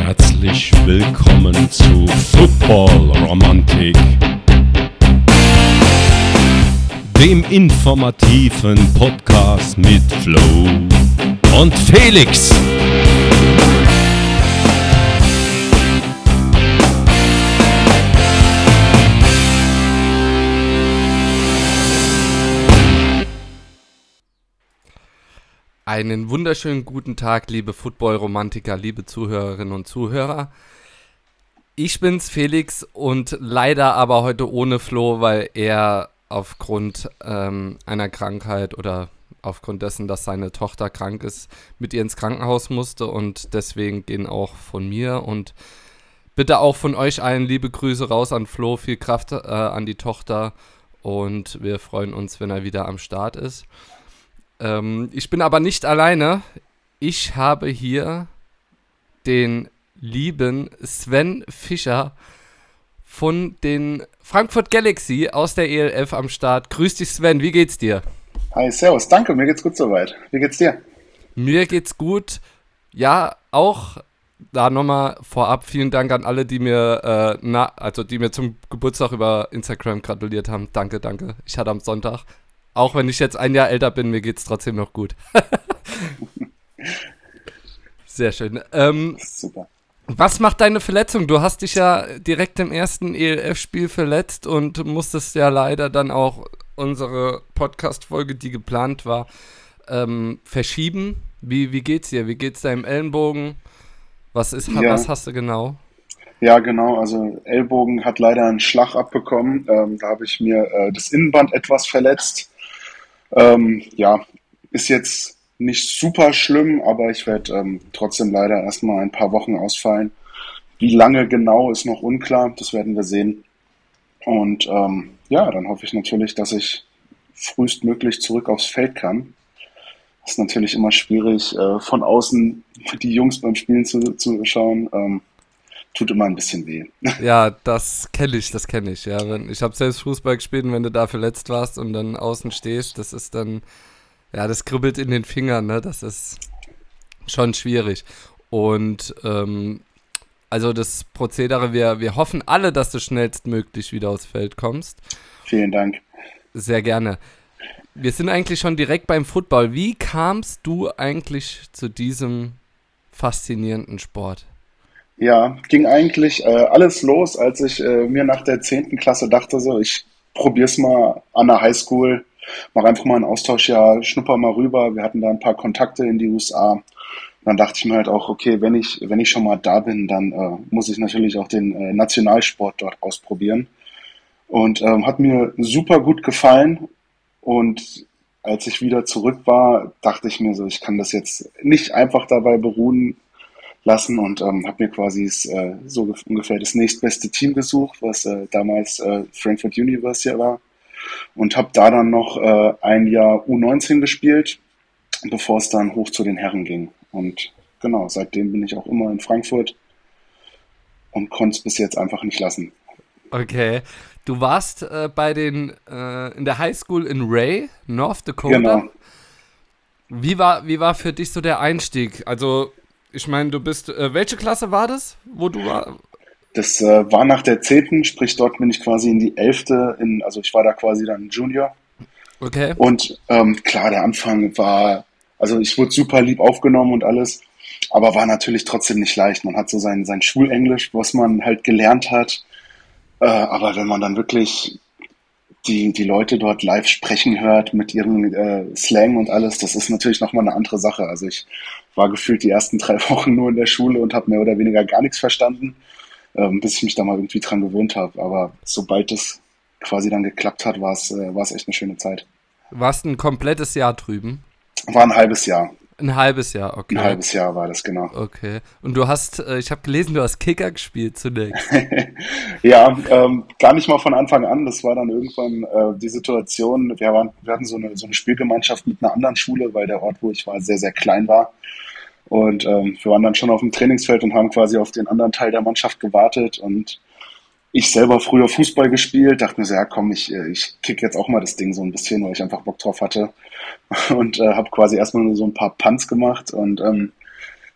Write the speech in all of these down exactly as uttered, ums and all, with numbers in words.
Herzlich willkommen zu Football Romantik, dem informativen Podcast mit Flo und Felix. Einen wunderschönen guten Tag, liebe Football-Romantiker, liebe Zuhörerinnen und Zuhörer. Ich bin's, Felix, und leider aber heute ohne Flo, weil er aufgrund ähm, einer Krankheit oder aufgrund dessen, dass seine Tochter krank ist, mit ihr ins Krankenhaus musste, und deswegen gehen auch von mir und bitte auch von euch allen liebe Grüße raus an Flo, viel Kraft äh, an die Tochter, und wir freuen uns, wenn er wieder am Start ist. Ich bin aber nicht alleine. Ich habe hier den lieben Sven Fischer von den Frankfurt Galaxy aus der E L F am Start. Grüß dich, Sven, wie geht's dir? Hi, servus, danke, mir geht's gut soweit. Wie geht's dir? Mir geht's gut. Ja, auch da nochmal vorab vielen Dank an alle, die mir, äh, na, also die mir zum Geburtstag über Instagram gratuliert haben. Danke, danke. Ich hatte am Sonntag. Auch wenn ich jetzt ein Jahr älter bin, mir geht's trotzdem noch gut. Sehr schön. Ähm, Super. Was macht deine Verletzung? Du hast dich ja direkt im ersten E L F-Spiel verletzt und musstest ja leider dann auch unsere Podcast-Folge, die geplant war, ähm, verschieben. Wie, wie geht's dir? Wie geht's deinem Ellenbogen? Was ist, Ja. was hast du genau? Ja, genau, also Ellbogen hat leider einen Schlag abbekommen. Ähm, da habe ich mir äh, das Innenband etwas verletzt. Ähm, ja, ist jetzt nicht super schlimm, aber ich werde ähm, trotzdem leider erstmal ein paar Wochen ausfallen. Wie lange genau ist noch unklar, das werden wir sehen. Und ähm, ja, dann hoffe ich natürlich, dass ich frühestmöglich zurück aufs Feld kann. Ist natürlich immer schwierig, äh, von außen die Jungs beim Spielen zu, zu schauen. Ähm, tut immer ein bisschen weh. Ja, das kenne ich, das kenne ich. Ja, wenn, ich habe selbst Fußball gespielt, und wenn du da verletzt warst und dann außen stehst, das ist dann, ja, das kribbelt in den Fingern, ne? Das ist schon schwierig. Und ähm, also das Prozedere, wir, wir hoffen alle, dass du schnellstmöglich wieder aufs Feld kommst. Vielen Dank. Sehr gerne. Wir sind eigentlich schon direkt beim Football. Wie kamst du eigentlich zu diesem faszinierenden Sport? Ja, ging eigentlich äh, alles los, als ich äh, mir nach der zehnten Klasse dachte, so, ich probier's mal an der Highschool, mach einfach mal ein Austauschjahr, schnupper mal rüber. Wir hatten da ein paar Kontakte in die U S A. Dann dachte ich mir halt auch, okay, wenn ich, wenn ich schon mal da bin, dann äh, muss ich natürlich auch den äh, Nationalsport dort ausprobieren. Und ähm, hat mir super gut gefallen. Und als ich wieder zurück war, dachte ich mir so, ich kann das jetzt nicht einfach dabei beruhen lassen, und ähm, habe mir quasi äh, so gef- ungefähr das nächstbeste Team gesucht, was äh, damals äh, Frankfurt University war, und habe da dann noch äh, ein Jahr U neunzehn gespielt, bevor es dann hoch zu den Herren ging. Und genau, seitdem bin ich auch immer in Frankfurt und konnte es bis jetzt einfach nicht lassen. Okay. Du warst äh, bei den äh, in der Highschool in Ray, North Dakota. Genau. Wie war, wie war für dich so der Einstieg? Also, ich meine, du bist, äh, welche Klasse war das, wo du war? Das äh, war nach der zehnten, sprich dort bin ich quasi in die elfte, in, also ich war da quasi dann Junior. Okay. Und ähm, klar, der Anfang war, also ich wurde super lieb aufgenommen und alles, aber war natürlich trotzdem nicht leicht. Man hat so sein, sein Schulenglisch, was man halt gelernt hat. Äh, aber wenn man dann wirklich die, die Leute dort live sprechen hört mit ihrem äh, Slang und alles, das ist natürlich nochmal eine andere Sache. Also ich war gefühlt die ersten drei Wochen nur in der Schule und habe mehr oder weniger gar nichts verstanden, ähm, bis ich mich da mal irgendwie dran gewöhnt habe. Aber sobald es quasi dann geklappt hat, war es äh, war es echt eine schöne Zeit. Warst ein komplettes Jahr drüben? War ein halbes Jahr. Ein halbes Jahr, okay. Ein halbes Jahr war das, genau. Okay. Und du hast, äh, ich habe gelesen, du hast Kicker gespielt zunächst. Ja, ähm, gar nicht mal von Anfang an. Das war dann irgendwann äh, die Situation. Wir, waren, wir hatten so eine, so eine Spielgemeinschaft mit einer anderen Schule, weil der Ort, wo ich war, sehr, sehr klein war. Und ähm, wir waren dann schon auf dem Trainingsfeld und haben quasi auf den anderen Teil der Mannschaft gewartet. Und ich selber früher Fußball gespielt, dachte mir so, ja komm, ich, ich kick jetzt auch mal das Ding so ein bisschen, weil ich einfach Bock drauf hatte. Und äh, habe quasi erstmal nur so ein paar Punts gemacht. Und ähm,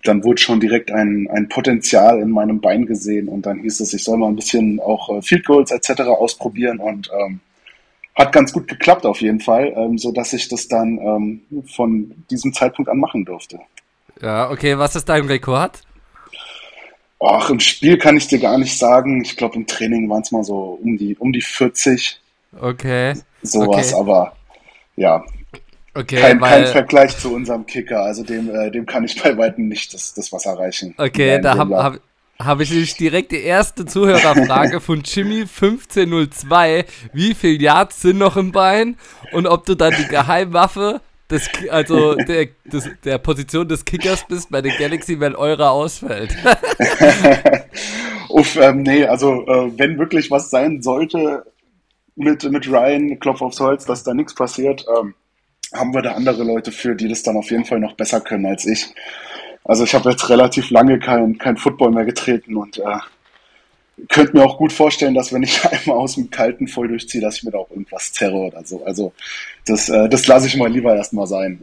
dann wurde schon direkt ein, ein Potenzial in meinem Bein gesehen und dann hieß es, ich soll mal ein bisschen auch äh, Field Goals et cetera ausprobieren und ähm, hat ganz gut geklappt auf jeden Fall, ähm, so dass ich das dann ähm, von diesem Zeitpunkt an machen durfte. Ja, okay, was ist dein Rekord? Ach, im Spiel kann ich dir gar nicht sagen. Ich glaube, im Training waren es mal so um die, um die vierzig, Okay, sowas, okay, aber ja, okay, kein, kein weil, Vergleich zu unserem Kicker. Also dem, äh, dem kann ich bei weitem nicht das, das Wasser reichen. okay, Nein, da dem habe lag. hab, hab hab ich nämlich direkt die erste Zuhörerfrage von Jimmy fünfzehn null zwei. Wie viel Yards sind noch im Bein? Und ob du dann die Geheimwaffe des, Ki- also der, des, der Position des Kickers bist bei der Galaxy, wenn eure ausfällt. Uff, ähm, nee, also äh, wenn wirklich was sein sollte mit, mit Ryan, Klopf aufs Holz, dass da nichts passiert, ähm, haben wir da andere Leute für, die das dann auf jeden Fall noch besser können als ich. Also ich habe jetzt relativ lange kein, kein Football mehr getreten und äh, könnte mir auch gut vorstellen, dass wenn ich einmal aus dem Kalten voll durchziehe, dass ich mir da auch irgendwas zerre oder so. Also das, äh, das lasse ich mal lieber erstmal sein.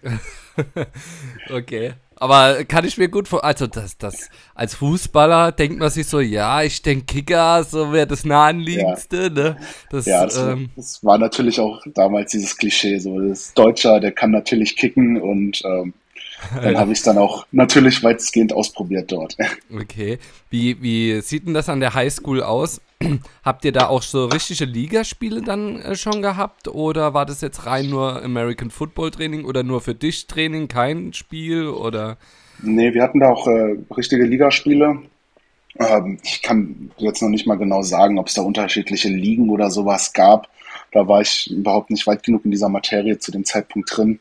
Okay. Aber kann ich mir gut vor, also das, das, als Fußballer denkt man sich so, ja, ich denke Kicker, so wäre das Ja, naheliegendste, ne? Das, ja, das, ähm, das war natürlich auch damals dieses Klischee, so das Deutscher, der kann natürlich kicken und ähm, dann habe ich es dann auch natürlich weitestgehend ausprobiert dort. okay. Wie, wie sieht denn das an der Highschool aus? Habt ihr da auch so richtige Ligaspiele dann äh, schon gehabt? Oder war das jetzt rein nur American Football Training oder nur für dich Training, kein Spiel? Oder? Nee, wir hatten da auch äh, richtige Ligaspiele. Ähm, ich kann jetzt noch nicht mal genau sagen, ob es da unterschiedliche Ligen oder sowas gab. Da war ich überhaupt nicht weit genug in dieser Materie zu dem Zeitpunkt drin.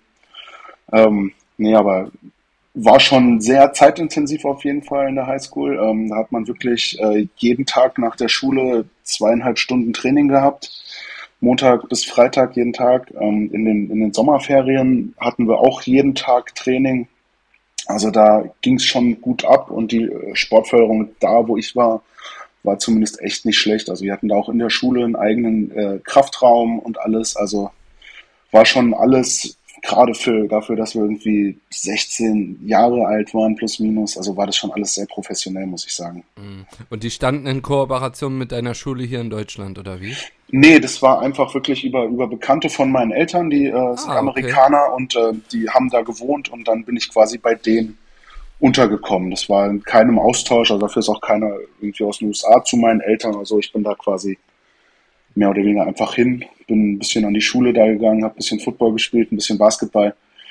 Ähm, nee, aber war schon sehr zeitintensiv auf jeden Fall in der Highschool. Ähm, da hat man wirklich äh, jeden Tag nach der Schule zweieinhalb Stunden Training gehabt. Montag bis Freitag jeden Tag. Ähm, in den, in den Sommerferien hatten wir auch jeden Tag Training. Also da ging es schon gut ab und die äh, Sportförderung da, wo ich war, war zumindest echt nicht schlecht. Also wir hatten da auch in der Schule einen eigenen äh, Kraftraum und alles. Also war schon alles, gerade für dafür, dass wir irgendwie sechzehn Jahre alt waren, plus minus, also war das schon alles sehr professionell, muss ich sagen. Und die standen in Kooperation mit deiner Schule hier in Deutschland, oder wie? Nee, das war einfach wirklich über, über Bekannte von meinen Eltern, die äh, sind Ah, okay. Amerikaner und äh, die haben da gewohnt und dann bin ich quasi bei denen untergekommen. Das war in keinem Austausch, also dafür ist auch keiner irgendwie aus den U S A zu meinen Eltern oder so. Ich bin da quasi mehr oder weniger einfach hin, bin ein bisschen an die Schule da gegangen, habe ein bisschen Football gespielt, ein bisschen Basketball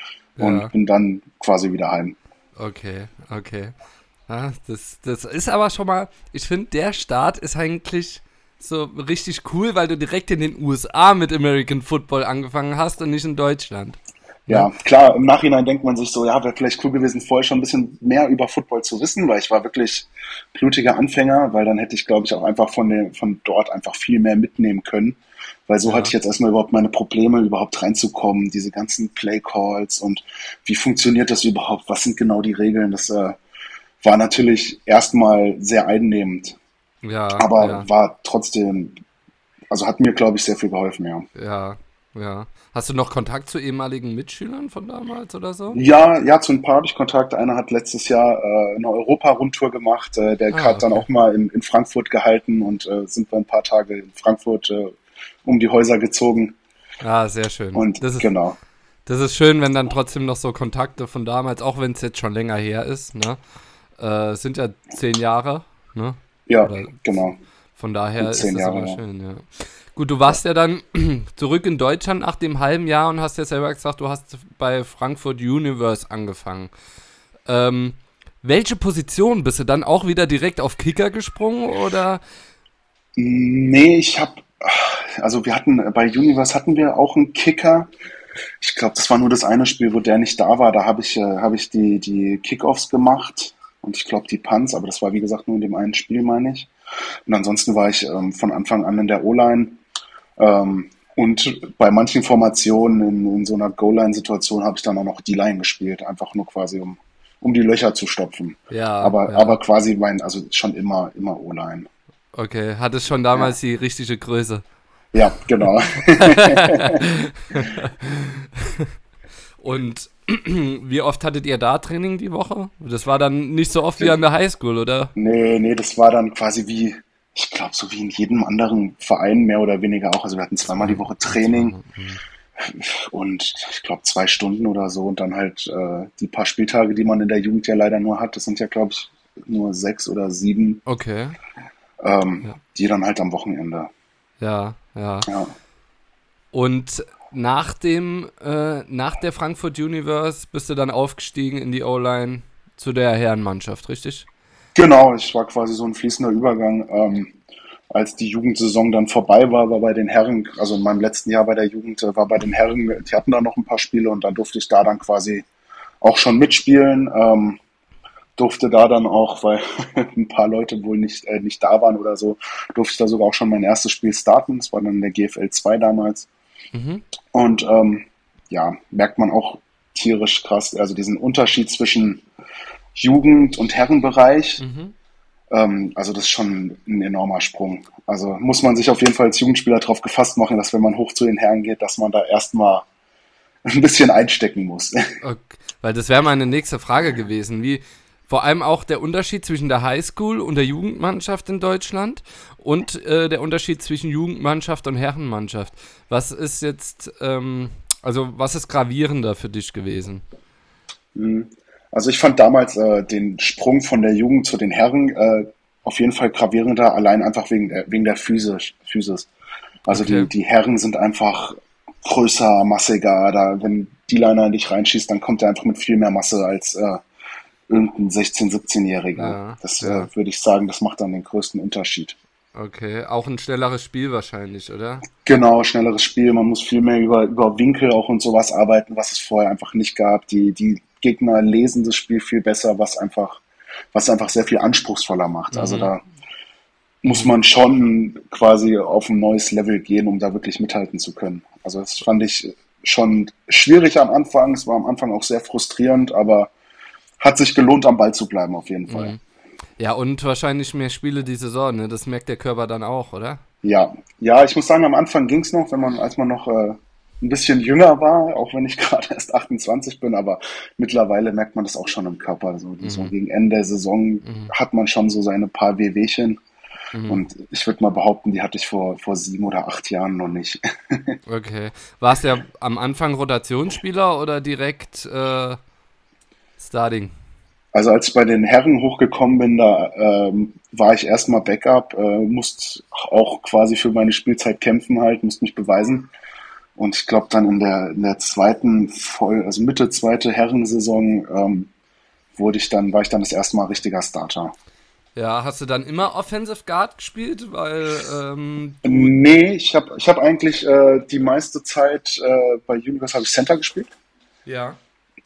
und Ja, bin dann quasi wieder heim. okay, okay. Ja, das, das ist aber schon mal, ich finde, der Start ist eigentlich so richtig cool, weil du direkt in den U S A mit American Football angefangen hast und nicht in Deutschland. Ne? Ja, klar, im Nachhinein denkt man sich so, ja, wäre vielleicht cool gewesen, vorher schon ein bisschen mehr über Football zu wissen, weil ich war wirklich blutiger Anfänger, weil dann hätte ich, glaube ich, auch einfach von, der, von dort einfach viel mehr mitnehmen können, weil so hatte ich Ja, jetzt erstmal überhaupt meine Probleme, überhaupt reinzukommen, diese ganzen Play Calls und wie funktioniert das überhaupt, was sind genau die Regeln, das äh, war natürlich erstmal sehr einnehmend, ja, aber ja, war trotzdem, also hat mir, glaube ich, sehr viel geholfen, ja. ja, ja. Hast du noch Kontakt zu ehemaligen Mitschülern von damals oder so? Ja, ja, zu ein paar habe ich Kontakt. Einer hat letztes Jahr äh, eine Europa-Rundtour gemacht. Äh, der Ah, hat dann okay. auch mal in, in Frankfurt gehalten und äh, sind wir ein paar Tage in Frankfurt äh, um die Häuser gezogen. Ah, sehr schön. Und Das ist, genau, das ist schön, wenn dann trotzdem noch so Kontakte von damals, auch wenn es jetzt schon länger her ist, ne? Äh, es sind ja zehn Jahre, ne? ja, Oder genau, von daher gut ist zehn das Jahre, immer ja. schön, ja. Gut, du warst ja dann zurück in Deutschland nach dem halben Jahr und hast ja selber gesagt, du hast bei Frankfurt Universe angefangen. Ähm, welche Position bist du dann auch wieder direkt auf Kicker gesprungen oder? Nee, ich habe, also wir hatten, bei Universe hatten wir auch einen Kicker. Ich glaube, das war nur das eine Spiel, wo der nicht da war. Da habe ich, äh, habe ich die, die Kickoffs gemacht und ich glaube die Punts, aber das war wie gesagt nur in dem einen Spiel, meine ich. Und ansonsten war ich ähm, von Anfang an in der O-Line. Ähm, und bei manchen Formationen in, in so einer Goal-Line-Situation habe ich dann auch noch D-Line gespielt, einfach nur quasi um, um die Löcher zu stopfen. Ja, Aber, ja. aber quasi mein, also schon immer, immer O-Line. Okay, hattest schon Ja, damals die richtige Größe. ja, genau. Und wie oft hattet ihr da Training die Woche? Das war dann nicht so oft wie an der Highschool, oder? Nee, nee, das war dann quasi wie, ich glaube, so wie in jedem anderen Verein mehr oder weniger auch. Also wir hatten zweimal die Woche Training und ich glaube zwei Stunden oder so und dann halt äh, die paar Spieltage, die man in der Jugend ja leider nur hat. Das sind ja, glaube ich, nur sechs oder sieben. Okay. Ähm, Ja. Die dann halt am Wochenende. Ja, ja. Ja. Und nach dem, äh, nach der Frankfurt Universe bist du dann aufgestiegen in die O-Line zu der Herrenmannschaft, richtig? Genau, ich war quasi so ein fließender Übergang. Ähm, als die Jugendsaison dann vorbei war, war bei den Herren, also in meinem letzten Jahr bei der Jugend, äh, war bei den Herren, die hatten da noch ein paar Spiele und dann durfte ich da dann quasi auch schon mitspielen. Ähm, durfte da dann auch, weil ein paar Leute wohl nicht, äh, nicht da waren oder so, durfte ich da sogar auch schon mein erstes Spiel starten. Das war dann in der G F L zwei damals. Mhm. Und ähm, ja, merkt man auch tierisch krass, also diesen Unterschied zwischen Jugend- und Herrenbereich. Mhm. Ähm, also das ist schon ein enormer Sprung. Also muss man sich auf jeden Fall als Jugendspieler darauf gefasst machen, dass wenn man hoch zu den Herren geht, dass man da erstmal ein bisschen einstecken muss. Okay. Weil das wäre meine nächste Frage gewesen. Wie, vor allem auch der Unterschied zwischen der Highschool und der Jugendmannschaft in Deutschland und äh, der Unterschied zwischen Jugendmannschaft und Herrenmannschaft. Was ist jetzt, ähm, also was ist gravierender für dich gewesen? Also ich fand damals äh, den Sprung von der Jugend zu den Herren äh, auf jeden Fall gravierender, allein einfach wegen der, wegen der Physis. Physis. Also Okay. die, die Herren sind einfach größer, massiger. Da, wenn die Liner in dich reinschießt, dann kommt er einfach mit viel mehr Masse als äh, irgendein sechzehn-, siebzehnjähriger. Ja, das ja. äh, würde ich sagen, das macht dann den größten Unterschied. Okay, auch ein schnelleres Spiel wahrscheinlich, oder? Genau, schnelleres Spiel, man muss viel mehr über, über Winkel auch und sowas arbeiten, was es vorher einfach nicht gab. Die, die Gegner lesen das Spiel viel besser, was einfach, was einfach sehr viel anspruchsvoller macht. Also Mhm. da muss man schon quasi auf ein neues Level gehen, um da wirklich mithalten zu können. Also das fand ich schon schwierig am Anfang. Es war am Anfang auch sehr frustrierend, aber hat sich gelohnt, am Ball zu bleiben auf jeden Fall. Mhm. Ja, und wahrscheinlich mehr Spiele die Saison, ne? Das merkt der Körper dann auch, oder? Ja, ja, ich muss sagen, am Anfang ging's noch, wenn man, als man noch äh, ein bisschen jünger war, auch wenn ich gerade erst achtundzwanzig bin, aber mittlerweile merkt man das auch schon im Körper. So, so gegen Ende der Saison hat man schon so seine paar Wehwehchen. Und ich würde mal behaupten, die hatte ich vor, vor sieben oder acht Jahren noch nicht. Okay. Warst du ja am Anfang Rotationsspieler oder direkt äh, Starting? Also als ich bei den Herren hochgekommen bin, da ähm, war ich erstmal Backup, äh, musste auch quasi für meine Spielzeit kämpfen halt, musste mich beweisen. Und ich glaube dann in der, in der zweiten, voll, also Mitte zweite Herrensaison, ähm, wurde ich dann, war ich dann das erste Mal richtiger Starter. Ja, hast du dann immer Offensive Guard gespielt? Weil, ähm, Nee, ich habe ich hab eigentlich äh, die meiste Zeit äh, bei Universe habe ich Center gespielt. ja.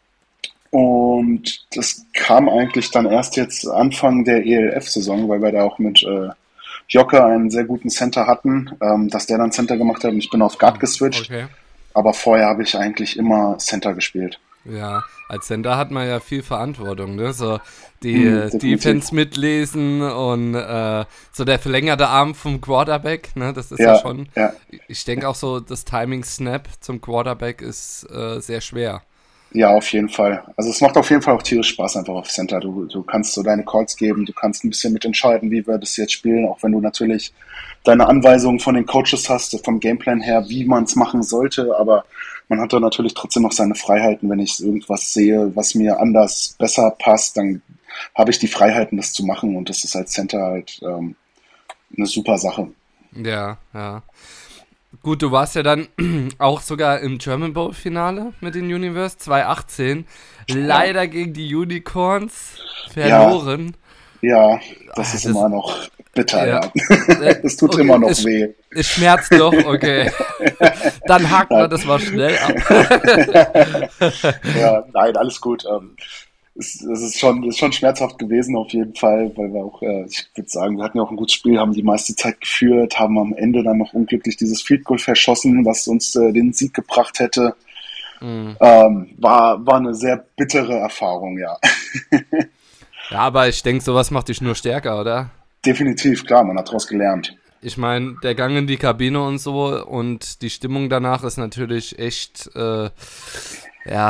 Und das kam eigentlich dann erst jetzt Anfang der E L F-Saison, weil wir da auch mit äh, Jocke einen sehr guten Center hatten, ähm, dass der dann Center gemacht hat und ich bin auf Guard geswitcht. Okay. Aber vorher habe ich eigentlich immer Center gespielt. Ja, als Center hat man ja viel Verantwortung, ne? So die Hm, äh, definitiv. Defense mitlesen und äh, so der verlängerte Arm vom Quarterback, ne? Das ist ja, Ja, schon. ja. Ich denke auch so, das Timing Snap zum Quarterback ist äh, sehr schwer. Ja, auf jeden Fall. Also es macht auf jeden Fall auch tierisch Spaß einfach auf Center. Du, du kannst so deine Calls geben, du kannst ein bisschen mitentscheiden, wie wir das jetzt spielen, auch wenn du natürlich deine Anweisungen von den Coaches hast, vom Gameplan her, wie man es machen sollte, aber man hat da natürlich trotzdem noch seine Freiheiten. Wenn ich irgendwas sehe, was mir anders besser passt, dann habe ich die Freiheiten, das zu machen und das ist als Center halt ähm, eine super Sache. Ja, ja. Gut, du warst ja dann auch sogar im German Bowl Finale mit den Universe zwanzig achtzehn. Leider gegen die Unicorns verloren. Ja, das Ah, ist das- immer noch bitter, Ja. ja. Es tut Okay, immer noch es- weh. Es schmerzt doch, okay. Dann haken wir das mal schnell ab. Ja, nein, alles gut. Ähm, es, es ist schon, es ist schon schmerzhaft gewesen auf jeden Fall, weil wir auch, äh, ich würde sagen, wir hatten ja auch ein gutes Spiel, haben die meiste Zeit geführt, haben am Ende dann noch unglücklich dieses Field Goal verschossen, was uns äh, den Sieg gebracht hätte. Mhm. Ähm, war, war eine sehr bittere Erfahrung, ja. Ja, aber ich denke, sowas macht dich nur stärker, oder? Definitiv, klar, man hat daraus gelernt. Ich meine, der Gang in die Kabine und so und die Stimmung danach ist natürlich echt, äh, ja,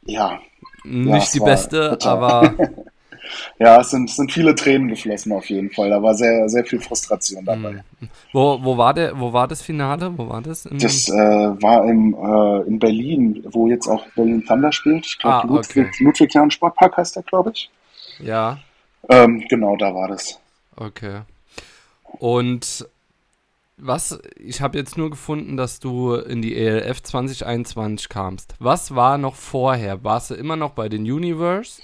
Ja, ja, Nicht es die war beste, bitter. aber Ja, es sind, es sind viele Tränen geflossen auf jeden Fall. Da war sehr, sehr viel Frustration dabei. mh. Wo, wo war der, wo war das Finale? Wo war das? Im Das äh, war im, äh, in Berlin, wo jetzt auch Berlin Thunder spielt. Ich glaube, Ah, Ludwig, okay. Ludwig Sportpark heißt der, glaube ich. Ja, Ähm, genau, da war das. okay. Und was, ich habe jetzt nur gefunden, dass du in die E L F zwanzig einundzwanzig kamst. Was war noch vorher? Warst du immer noch bei den Universe?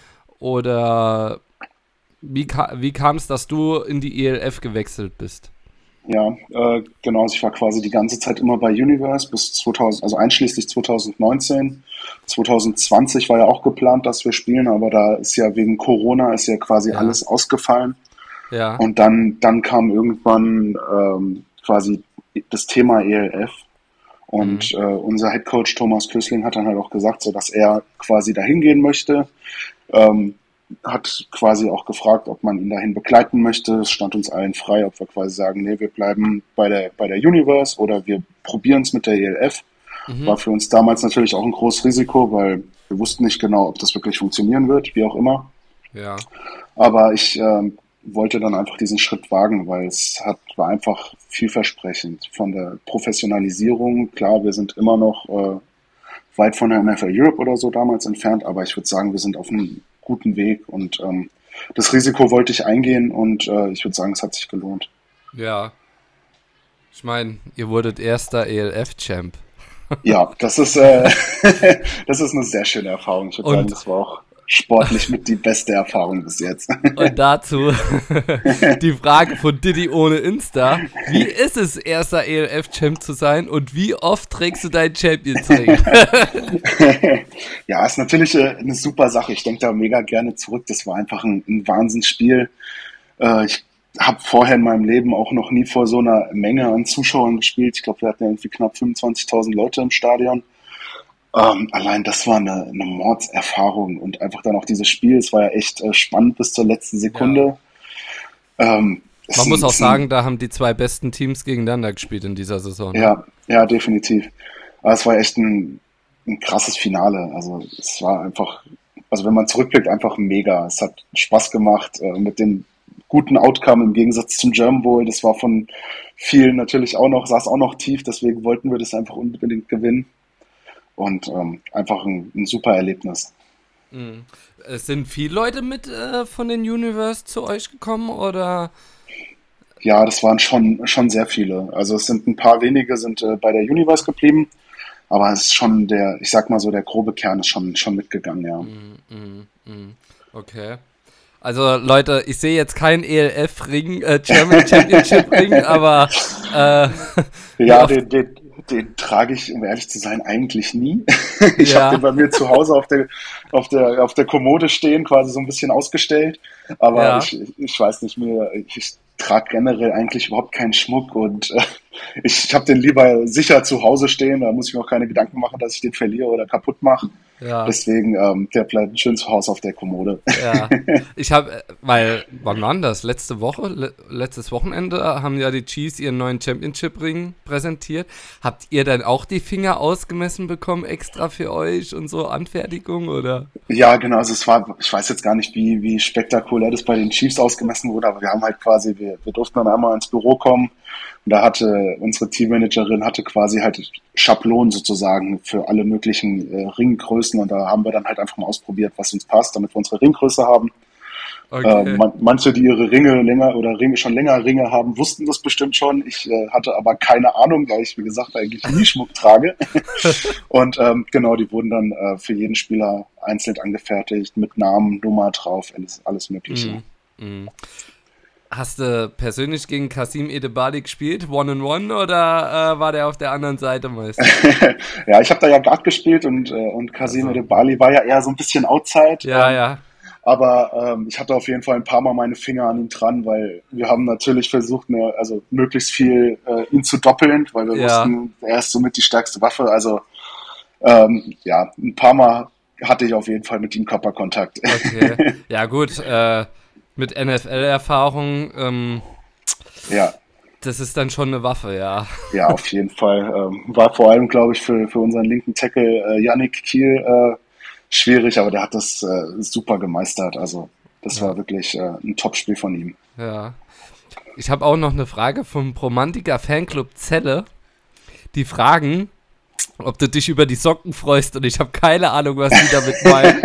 Oder wie, ka wie kam es, dass du in die E L F gewechselt bist? Ja, äh, genau. Also ich war quasi die ganze Zeit immer bei Universe bis zweitausend, also einschließlich zwanzig neunzehn. zwanzig zwanzig war ja auch geplant, dass wir spielen, aber da ist ja wegen Corona ist ja quasi Ja, alles ausgefallen. ja, Und dann, dann kam irgendwann ähm, quasi das Thema E L F. mhm. Und äh, unser Head Coach Thomas Kösling hat dann halt auch gesagt, so dass er quasi dahin gehen möchte. Ähm, hat quasi auch gefragt, ob man ihn dahin begleiten möchte. Es stand uns allen frei, ob wir quasi sagen, nee, wir bleiben bei der, bei der Universe oder wir probieren es mit der E L F. Mhm. War für uns damals natürlich auch ein großes Risiko, weil wir wussten nicht genau, ob das wirklich funktionieren wird, wie auch immer. Ja, Aber ich ähm, wollte dann einfach diesen Schritt wagen, weil es hat, war einfach vielversprechend von der Professionalisierung. Klar, wir sind immer noch äh, weit von der N F L Europe oder so damals entfernt, aber ich würde sagen, wir sind auf einem guten Weg und ähm, das Risiko wollte ich eingehen und äh, ich würde sagen, es hat sich gelohnt. ja. Ich meine, ihr wurdet erster E L F-Champ. Ja, das ist, äh, das ist eine sehr schöne Erfahrung. Ich würde sagen, Und, das war auch sportlich mit die beste Erfahrung bis jetzt. und dazu die Frage von Diddy ohne Insta. Wie ist es, erster E L F-Champ zu sein und wie oft trägst du deinen Champions-Ring? Ja, ist natürlich äh, eine super Sache. Ich denke da mega gerne zurück. Das war einfach ein, ein Wahnsinnsspiel. Äh, ich habe vorher in meinem Leben auch noch nie vor so einer Menge an Zuschauern gespielt. Ich glaube, wir hatten ja irgendwie knapp fünfundzwanzigtausend Leute im Stadion. Ähm, allein das war eine, eine Mordserfahrung und einfach dann auch dieses Spiel. Es war ja echt äh, spannend bis zur letzten Ja. Sekunde. Ähm, es Man muss sind, auch es sind, sagen, da haben die zwei besten Teams gegeneinander gespielt in dieser Saison, ne? ja, ja, definitiv. Aber es war echt ein, ein krasses Finale. Also es war einfach, also wenn man zurückblickt, einfach mega. Es hat Spaß gemacht äh, mit dem guten Outcome im Gegensatz zum German Bowl. Das war von vielen natürlich auch noch, saß auch noch tief, deswegen wollten wir das einfach unbedingt gewinnen. Und ähm, einfach ein, ein super Erlebnis. Mhm. Es sind viele Leute mit äh, von den Universe zu euch gekommen oder? Ja, das waren schon, schon sehr viele. Also es sind ein paar wenige sind äh, bei der Universe geblieben, aber es ist schon der, ich sag mal so, der grobe Kern ist schon, schon mitgegangen, ja. Mhm, mhm, mhm. Okay. Also Leute, ich sehe jetzt keinen E L F-Ring, äh, German Championship-Ring, aber äh, wie Ja, oft? den, den, den trage ich, um ehrlich zu sein, eigentlich nie. Ich habe den Ja, bei mir zu Hause auf der, auf der, auf der Kommode stehen, quasi so ein bisschen ausgestellt. Aber ja, ich, ich weiß nicht mehr, ich trage generell eigentlich überhaupt keinen Schmuck und äh, ich, ich habe den lieber sicher zu Hause stehen. Da muss ich mir auch keine Gedanken machen, dass ich den verliere oder kaputt mache. ja. Deswegen, ähm, der bleibt schön zu Hause auf der Kommode. Ja, ich habe, weil, wann war denn das? Letzte Woche, le letztes Wochenende haben ja die Chiefs ihren neuen Championship-Ring präsentiert. Habt ihr dann auch die Finger ausgemessen bekommen, extra für euch und so Anfertigung, oder? Ja, genau. Also es war, ich weiß jetzt gar nicht, wie, wie spektakulär das bei den Chiefs ausgemessen wurde, aber wir haben halt quasi, wir, wir durften dann einmal ins Büro kommen und da hatte unsere Teammanagerin hatte quasi halt Schablonen sozusagen für alle möglichen äh, Ringgrößen und da haben wir dann halt einfach mal ausprobiert, was uns passt, damit wir unsere Ringgröße haben. Äh, Okay. man, manche, die ihre Ringe länger oder Ringe schon länger Ringe haben, wussten das bestimmt schon. Ich äh, hatte aber keine Ahnung, weil ich, wie gesagt, eigentlich nie Schmuck trage. Und ähm, genau, die wurden dann äh, für jeden Spieler einzeln angefertigt, mit Namen, Nummer drauf, alles, alles Mögliche. Mhm. Mhm. Hast du persönlich gegen Kasim Edebali gespielt, One-on-One, oder äh, war der auf der anderen Seite meistens? Ja, ich habe da ja Guard gespielt und, äh, und Kasim Also, Edebali war ja eher so ein bisschen Outside. ja, Ähm, ja, aber ähm, ich hatte auf jeden Fall ein paar Mal meine Finger an ihm dran, weil wir haben natürlich versucht, ne, also möglichst viel äh, ihn zu doppeln, weil wir ja, wussten, er ist somit die stärkste Waffe. Also ähm, ja, ein paar Mal hatte ich auf jeden Fall mit ihm Körperkontakt. okay. Ja, gut, äh, mit N F L-Erfahrung, ähm, Ja, das ist dann schon eine Waffe, ja. ja, auf jeden Fall. Ähm, war vor allem, glaube ich, für, für unseren linken Tackle äh, Yannick Kiel äh, schwierig, aber der hat das äh, super gemeistert. Also das Ja. war wirklich äh, ein Top-Spiel von ihm. Ja. Ich habe auch noch eine Frage vom Bromantiker Fanclub Celle. Die fragen, ob du dich über die Socken freust, und ich habe keine Ahnung, was die damit meinen.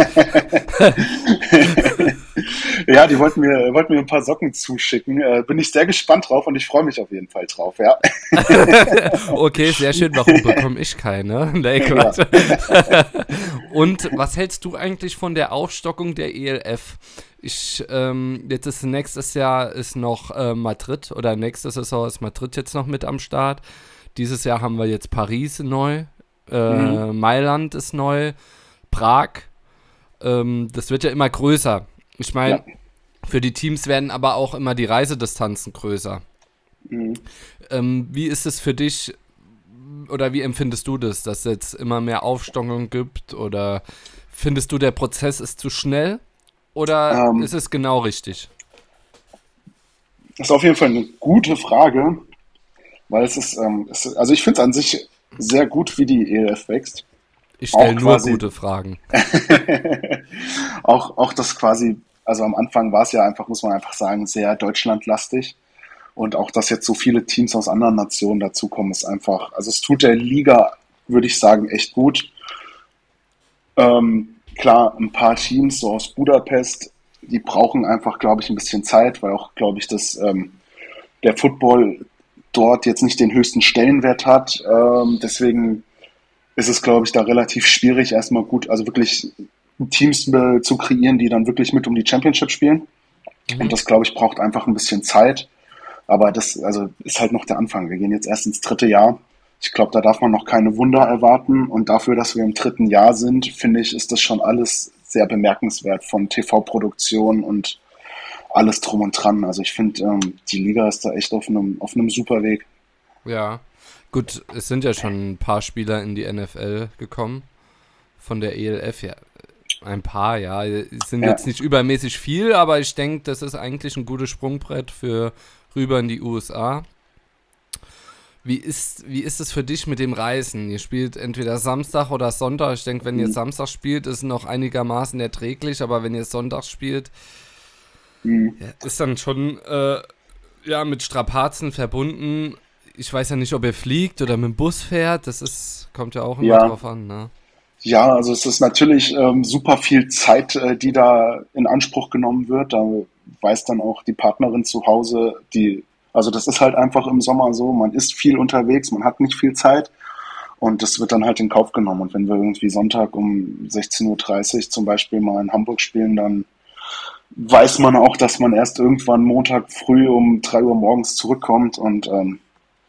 Ja, die wollten mir, wollten mir ein paar Socken zuschicken. Äh, bin ich sehr gespannt drauf und ich freue mich auf jeden Fall drauf, ja. Okay, sehr schön. Warum bekomme ich keine? Nee, Quatsch. Und was hältst du eigentlich von der Aufstockung der E L F? Ich, ähm, jetzt ist nächstes Jahr ist noch äh, Madrid, oder nächste Saison ist Madrid jetzt noch mit am Start. Dieses Jahr haben wir jetzt Paris neu, äh, Mhm. Mailand ist neu, Prag. Ähm, das wird ja immer größer. Ich meine, Ja. für die Teams werden aber auch immer die Reisedistanzen größer. Mhm. Ähm, wie ist es für dich, oder wie empfindest du das, dass es jetzt immer mehr Aufstockung gibt, oder findest du, der Prozess ist zu schnell, oder Ähm, ist es genau richtig? Das ist auf jeden Fall eine gute Frage, weil es ist, ähm, es, also ich finde es an sich sehr gut, wie die E L F wächst. Ich stelle Auch nur quasi, gute Fragen. auch, auch das quasi, also am Anfang war es ja einfach, muss man einfach sagen, sehr deutschlandlastig. Und auch, dass jetzt so viele Teams aus anderen Nationen dazukommen, ist einfach, also es tut der Liga, würde ich sagen, echt gut. Ähm, klar, ein paar Teams so aus Budapest, die brauchen einfach, glaube ich, ein bisschen Zeit, weil auch, glaube ich, dass ähm, der Football dort jetzt nicht den höchsten Stellenwert hat. Ähm, deswegen ist es, glaube ich, da relativ schwierig, erstmal gut, also wirklich Teams äh, zu kreieren, die dann wirklich mit um die Championship spielen. Und Mhm. das, glaube ich, braucht einfach ein bisschen Zeit. Aber das, also, ist halt noch der Anfang. Wir gehen jetzt erst ins dritte Jahr. Ich glaube, da darf man noch keine Wunder erwarten. Und dafür, dass wir im dritten Jahr sind, finde ich, ist das schon alles sehr bemerkenswert von T V-Produktion und alles drum und dran. Also ich finde, ähm, die Liga ist da echt auf einem, auf einem super Weg. Ja, gut, es sind ja schon ein paar Spieler in die N F L gekommen, von der E L F, ja, ein paar, ja, es sind Ja. jetzt nicht übermäßig viel, aber ich denke, das ist eigentlich ein gutes Sprungbrett für rüber in die U S A. Wie ist, wie ist es für dich mit dem Reisen? Ihr spielt entweder Samstag oder Sonntag. Ich denke, wenn ihr Mhm. Samstag spielt, ist es noch einigermaßen erträglich, aber wenn ihr Sonntag spielt, Mhm. ja, ist dann schon äh, ja, mit Strapazen verbunden. Ich weiß ja nicht, ob ihr fliegt oder mit dem Bus fährt. Das ist, kommt ja auch immer Ja, drauf an, ne? ja, also es ist natürlich ähm, super viel Zeit, äh, die da in Anspruch genommen wird. Da weiß dann auch die Partnerin zu Hause, die, also das ist halt einfach im Sommer so, man ist viel unterwegs, man hat nicht viel Zeit und das wird dann halt in Kauf genommen. Und wenn wir irgendwie Sonntag um sechzehn Uhr dreißig zum Beispiel mal in Hamburg spielen, dann weiß man auch, dass man erst irgendwann Montag früh um drei Uhr morgens zurückkommt und ähm,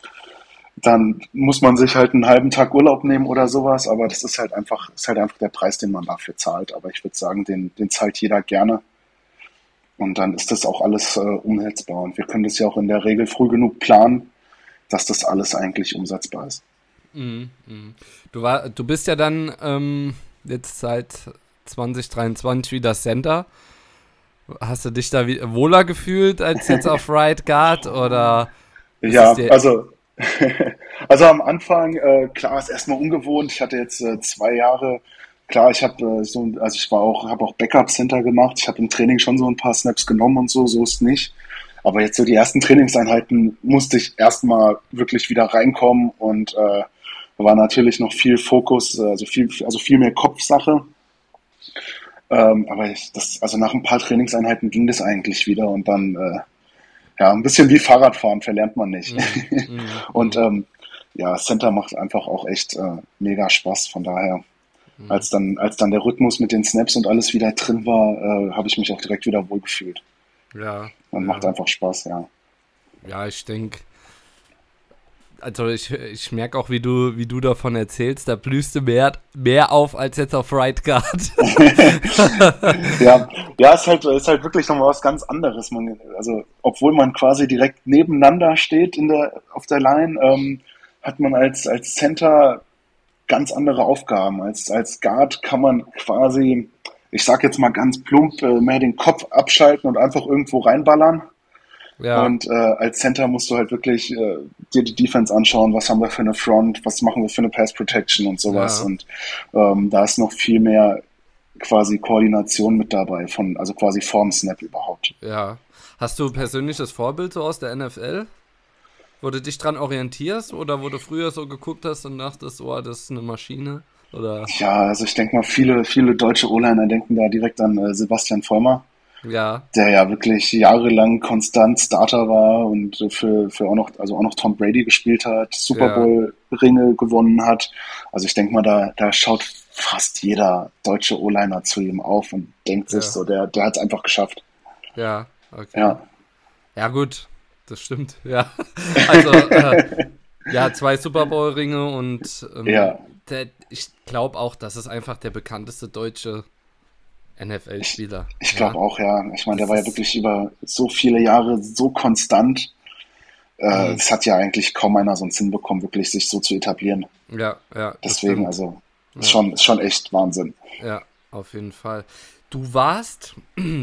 dann muss man sich halt einen halben Tag Urlaub nehmen oder sowas, aber das ist halt einfach, ist halt einfach der Preis, den man dafür zahlt. Aber ich würde sagen, den, den zahlt jeder gerne. Und dann ist das auch alles äh, umsetzbar. Und wir können das ja auch in der Regel früh genug planen, dass das alles eigentlich umsetzbar ist. Mhm, mhm. Du, war, du bist ja dann ähm, jetzt seit zwanzig dreiundzwanzig wieder Center. Hast du dich da wie, wohler gefühlt als jetzt auf Right Guard, oder ist es Ja, dir... also, also am Anfang, äh, klar, ist erstmal ungewohnt. Ich hatte jetzt äh, zwei Jahre, klar, ich habe äh, so, also ich war auch, habe auch Backup Center gemacht. Ich habe im Training schon so ein paar Snaps genommen und so, so ist nicht. Aber jetzt so die ersten Trainingseinheiten musste ich erstmal wirklich wieder reinkommen und äh, war natürlich noch viel Fokus, äh, also viel, also viel mehr Kopfsache. Ähm, aber ich, das, also nach ein paar Trainingseinheiten ging das eigentlich wieder und dann, äh, ja, ein bisschen wie Fahrradfahren verlernt man nicht. Mhm, mhm, Und mhm, ähm, ja, Center macht einfach auch echt äh, mega Spaß. Von daher, mhm. als dann, als dann der Rhythmus mit den Snaps und alles wieder drin war, äh, habe ich mich auch direkt wieder wohlgefühlt. Ja, Und macht ja. einfach Spaß, ja. Ja, ich denke, also ich, ich merke auch, wie du, wie du davon erzählst, da blühst du mehr, mehr auf als jetzt auf Right Guard. Ja, ja, ist halt, ist halt wirklich nochmal was ganz anderes. Man, also, obwohl man quasi direkt nebeneinander steht in der, auf der Line, ähm, hat man als, als Center ganz andere Aufgaben. Als, als Guard kann man quasi, ich sag jetzt mal ganz plump, äh, mehr den Kopf abschalten und einfach irgendwo reinballern. Ja, Und äh, als Center musst du halt wirklich äh, dir die Defense anschauen, was haben wir für eine Front, was machen wir für eine Pass Protection und sowas. ja. Und ähm, da ist noch viel mehr quasi Koordination mit dabei, von, also quasi vorm Snap überhaupt. Ja. Hast du ein persönliches Vorbild so aus der N F L? Wo du dich dran orientierst oder wo du früher so geguckt hast und dachtest, oh, das ist eine Maschine? Oder? Ja, also ich denke mal, viele, viele deutsche O-Liner denken da direkt an äh, Sebastian Vollmer, Ja, der ja wirklich jahrelang konstant Starter war und äh, für, für auch noch, also auch noch Tom Brady gespielt hat, Super ja, Bowl-Ringe gewonnen hat. Also ich denke mal, da, da schaut fast jeder deutsche O-Liner zu ihm auf und denkt sich ja, so, der, der hat es einfach geschafft. ja, okay. Ja, Ja, gut, das stimmt, ja. Also, äh, ja, zwei Super Bowl-Ringe und ähm, ja. der, ich glaube auch, das ist einfach der bekannteste deutsche N F L-Spieler. Ich glaube Ja, auch, ja. Ich meine, der das war ja ist, wirklich über so viele Jahre so konstant. Äh, mh, Es hat ja eigentlich kaum einer sonst hinbekommen, wirklich sich so zu etablieren. ja, ja, das Deswegen, stimmt. also, ist Ja, schon, ist schon echt Wahnsinn. ja, auf jeden Fall. Du warst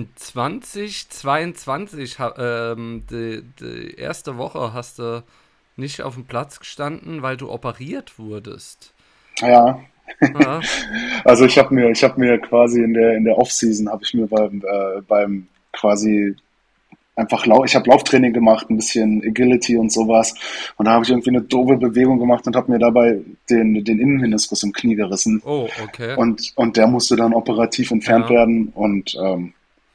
zwanzig zweiundzwanzig, ha- ähm, die, die erste Woche hast du nicht auf dem Platz gestanden, weil du operiert wurdest. Ja, Ja, also ich habe mir, ich habe mir quasi in der in der Off-Season habe ich mir beim äh, beim quasi einfach Lau ich habe Lauftraining gemacht, ein bisschen Agility und sowas. Und da habe ich irgendwie eine doofe Bewegung gemacht und habe mir dabei den den Innenmeniskus im Knie gerissen. oh, okay. Und und der musste dann operativ entfernt Ja, werden und ähm,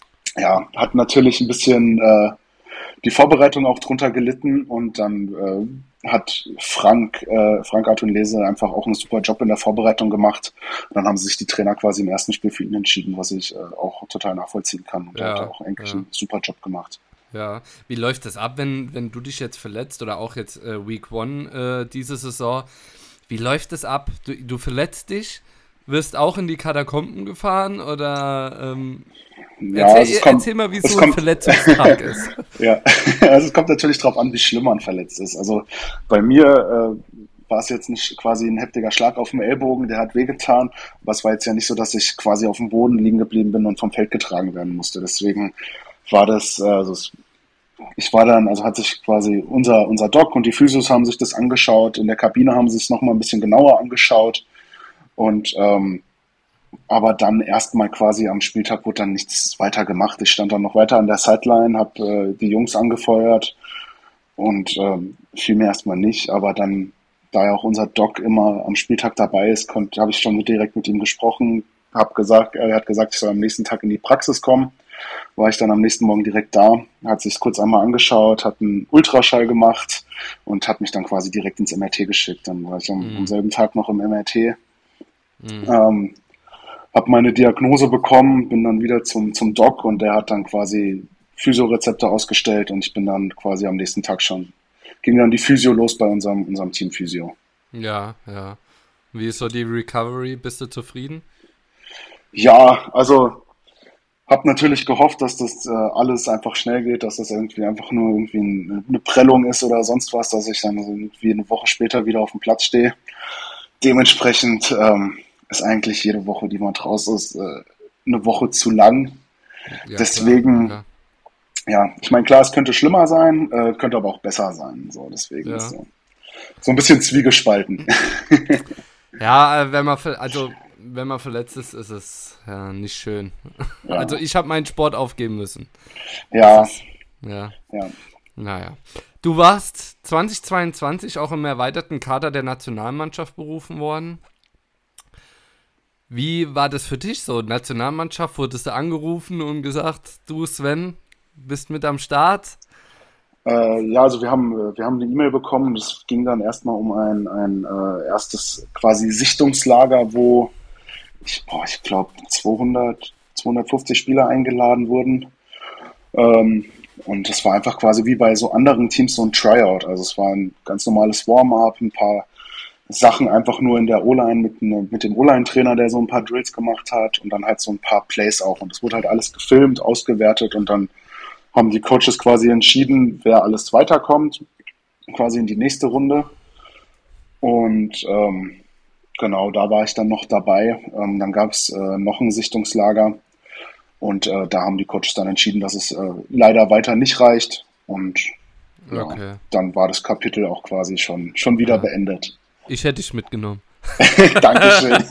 ja, hat natürlich ein bisschen äh, die Vorbereitung auch drunter gelitten und dann äh, hat Frank, äh, Frank Artunlese einfach auch einen super Job in der Vorbereitung gemacht. Und dann haben sich die Trainer quasi im ersten Spiel für ihn entschieden, was ich äh, auch total nachvollziehen kann. Und der hat da ja, auch eigentlich ja, einen super Job gemacht. ja. Wie läuft das ab, wenn, wenn du dich jetzt verletzt oder auch jetzt äh, Week One äh, diese Saison? Wie läuft das ab? Du, du verletzt dich, wirst auch in die Katakomben gefahren oder ähm, Ja, also erzähl, es kommt, erzähl mal, wie es so ein kommt, Verletzungstag ist. ja, also es kommt natürlich drauf an, wie schlimm man verletzt ist. Also bei mir äh, war es jetzt nicht quasi ein heftiger Schlag auf dem Ellbogen, der hat wehgetan, aber es war jetzt ja nicht so, dass ich quasi auf dem Boden liegen geblieben bin und vom Feld getragen werden musste. Deswegen war das, äh, also es, ich war dann, also hat sich quasi unser, unser Doc und die Physios haben sich das angeschaut, in der Kabine haben sie es nochmal ein bisschen genauer angeschaut und ähm, aber dann erstmal quasi am Spieltag wurde dann nichts weiter gemacht. Ich stand dann noch weiter an der Sideline, habe äh, die Jungs angefeuert und ähm, viel mehr erstmal nicht. Aber dann, da ja auch unser Doc immer am Spieltag dabei ist, habe ich schon mit, direkt mit ihm gesprochen, habe gesagt, er hat gesagt, ich soll am nächsten Tag in die Praxis kommen. War ich dann am nächsten Morgen direkt da, hat sich kurz einmal angeschaut, hat einen Ultraschall gemacht und hat mich dann quasi direkt ins M R T geschickt. Dann war ich am, am Mm, selben Tag noch im M R T. mm. Ähm, habe meine Diagnose bekommen, bin dann wieder zum, zum Doc und der hat dann quasi Physiorezepte ausgestellt und ich bin dann quasi am nächsten Tag schon, ging dann die Physio los bei unserem, unserem Team Physio. Ja, ja. Wie ist so die Recovery? Bist du zufrieden? Ja, also habe natürlich gehofft, dass das äh, alles einfach schnell geht, dass das irgendwie einfach nur irgendwie ein, eine Prellung ist oder sonst was, dass ich dann so irgendwie eine Woche später wieder auf dem Platz stehe. Dementsprechend ähm, ist eigentlich jede Woche, die man draußen ist, äh, eine Woche zu lang. Ja, klar, Deswegen, klar. ja, ich meine, klar, es könnte schlimmer sein, äh, könnte aber auch besser sein. So, deswegen ist Ja. so, so ein bisschen zwiegespalten. Ja, äh, wenn man ver also wenn man verletzt ist, ist es ja nicht schön. Also Ja, ich habe meinen Sport aufgeben müssen. Das ja, ist, ja, ja. naja. Du warst zwanzig zweiundzwanzig auch im erweiterten Kader der Nationalmannschaft berufen worden. Wie war das für dich so? Nationalmannschaft, wurdest du angerufen und gesagt, du Sven, bist mit am Start? Äh, ja, also wir haben, äh, wir haben eine E-Mail bekommen. Das ging dann erstmal um ein, ein äh, erstes quasi Sichtungslager, wo ich, boah, ich glaube zweihundert, zweihundertfünfzig Spieler eingeladen wurden. Ähm, und das war einfach quasi wie bei so anderen Teams so ein Tryout. Also es war ein ganz normales Warm-up, ein paar Sachen einfach nur in der O-Line mit, ne- mit dem O-Line-Trainer, der so ein paar Drills gemacht hat und dann halt so ein paar Plays auch. Und das wurde halt alles gefilmt, ausgewertet und dann haben die Coaches quasi entschieden, wer alles weiterkommt, quasi in die nächste Runde. Und ähm, genau, da war ich dann noch dabei. Ähm, dann gab es äh, noch ein Sichtungslager und äh, da haben die Coaches dann entschieden, dass es äh, leider weiter nicht reicht. Und ja, Okay, dann war das Kapitel auch quasi schon, schon wieder ja. beendet. Ich hätte dich mitgenommen. Dankeschön.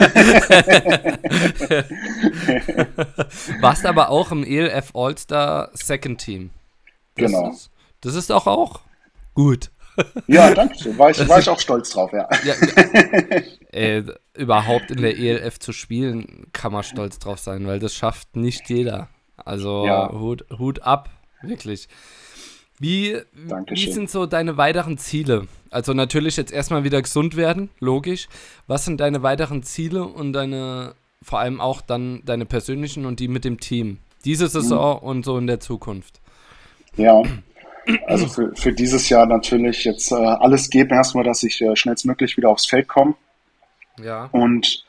Warst aber auch im E L F All-Star Second Team. Das Genau. Ist, das ist auch auch gut. Ja, danke schön. War ich, war ich auch stolz drauf, ja. Ja, äh, überhaupt in der E L F zu spielen, kann man stolz drauf sein, weil das schafft nicht jeder. Also Ja. Hut, Hut ab, wirklich. Wie, wie Dankeschön. sind so deine weiteren Ziele? Also natürlich jetzt erstmal wieder gesund werden, logisch. Was sind deine weiteren Ziele und deine, vor allem auch dann deine persönlichen und die mit dem Team? Diese Saison Mhm. und so in der Zukunft. Ja, also für, für dieses Jahr natürlich jetzt äh, alles geben erstmal, dass ich äh, schnellstmöglich wieder aufs Feld komme. Ja. Und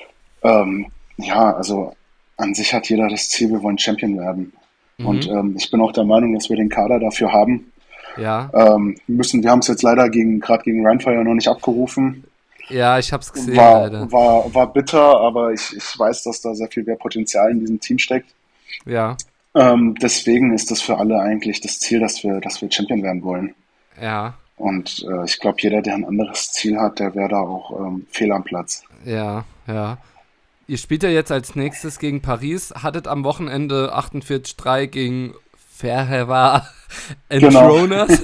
ähm, ja, also an sich hat jeder das Ziel, wir wollen Champion werden. Und Mhm. ähm, ich bin auch der Meinung, dass wir den Kader dafür haben. Ja. Ähm, müssen, wir haben es jetzt leider gegen, gerade gegen Rheinfire noch nicht abgerufen. Ja, ich hab's gesehen, War, leider. war, war bitter, aber ich, ich weiß, dass da sehr viel mehr Potenzial in diesem Team steckt. Ja. Ähm, deswegen ist das für alle eigentlich das Ziel, dass wir, dass wir Champion werden wollen. Ja. Und äh, ich glaube, jeder, der ein anderes Ziel hat, der wäre da auch ähm, fehl am Platz. Ja, ja. Ihr spielt ja jetzt als nächstes gegen Paris, hattet am Wochenende achtundvierzig drei gegen Ferreira Genau. Entronas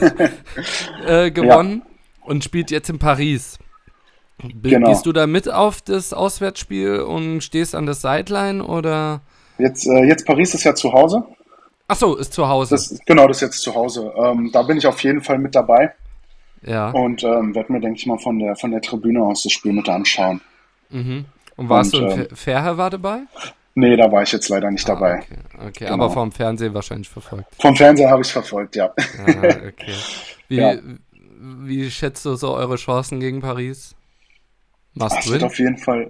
äh, gewonnen und spielt jetzt in Paris. Be- Genau. Gehst du da mit auf das Auswärtsspiel und stehst an der Sideline oder? Jetzt, äh, jetzt Paris ist ja zu Hause. Ach so, ist zu Hause. Das, genau, das ist jetzt zu Hause. Ähm, da bin ich auf jeden Fall mit dabei Ja. und ähm, werde mir, denke ich mal, von der, von der Tribüne aus das Spiel mit anschauen. Mhm. Und warst Und, du in ähm, Fer- Ferreira dabei? Nee, da war ich jetzt leider nicht dabei. Okay, okay. Genau. Aber vom Fernsehen wahrscheineinlich verfolgt. Vom Fernseher habe ich verfolgt, ja. Ah, okay. Wie, Ja. wie schätzt du so eure Chancen gegen Paris? Must Es wird win? auf jeden Fall,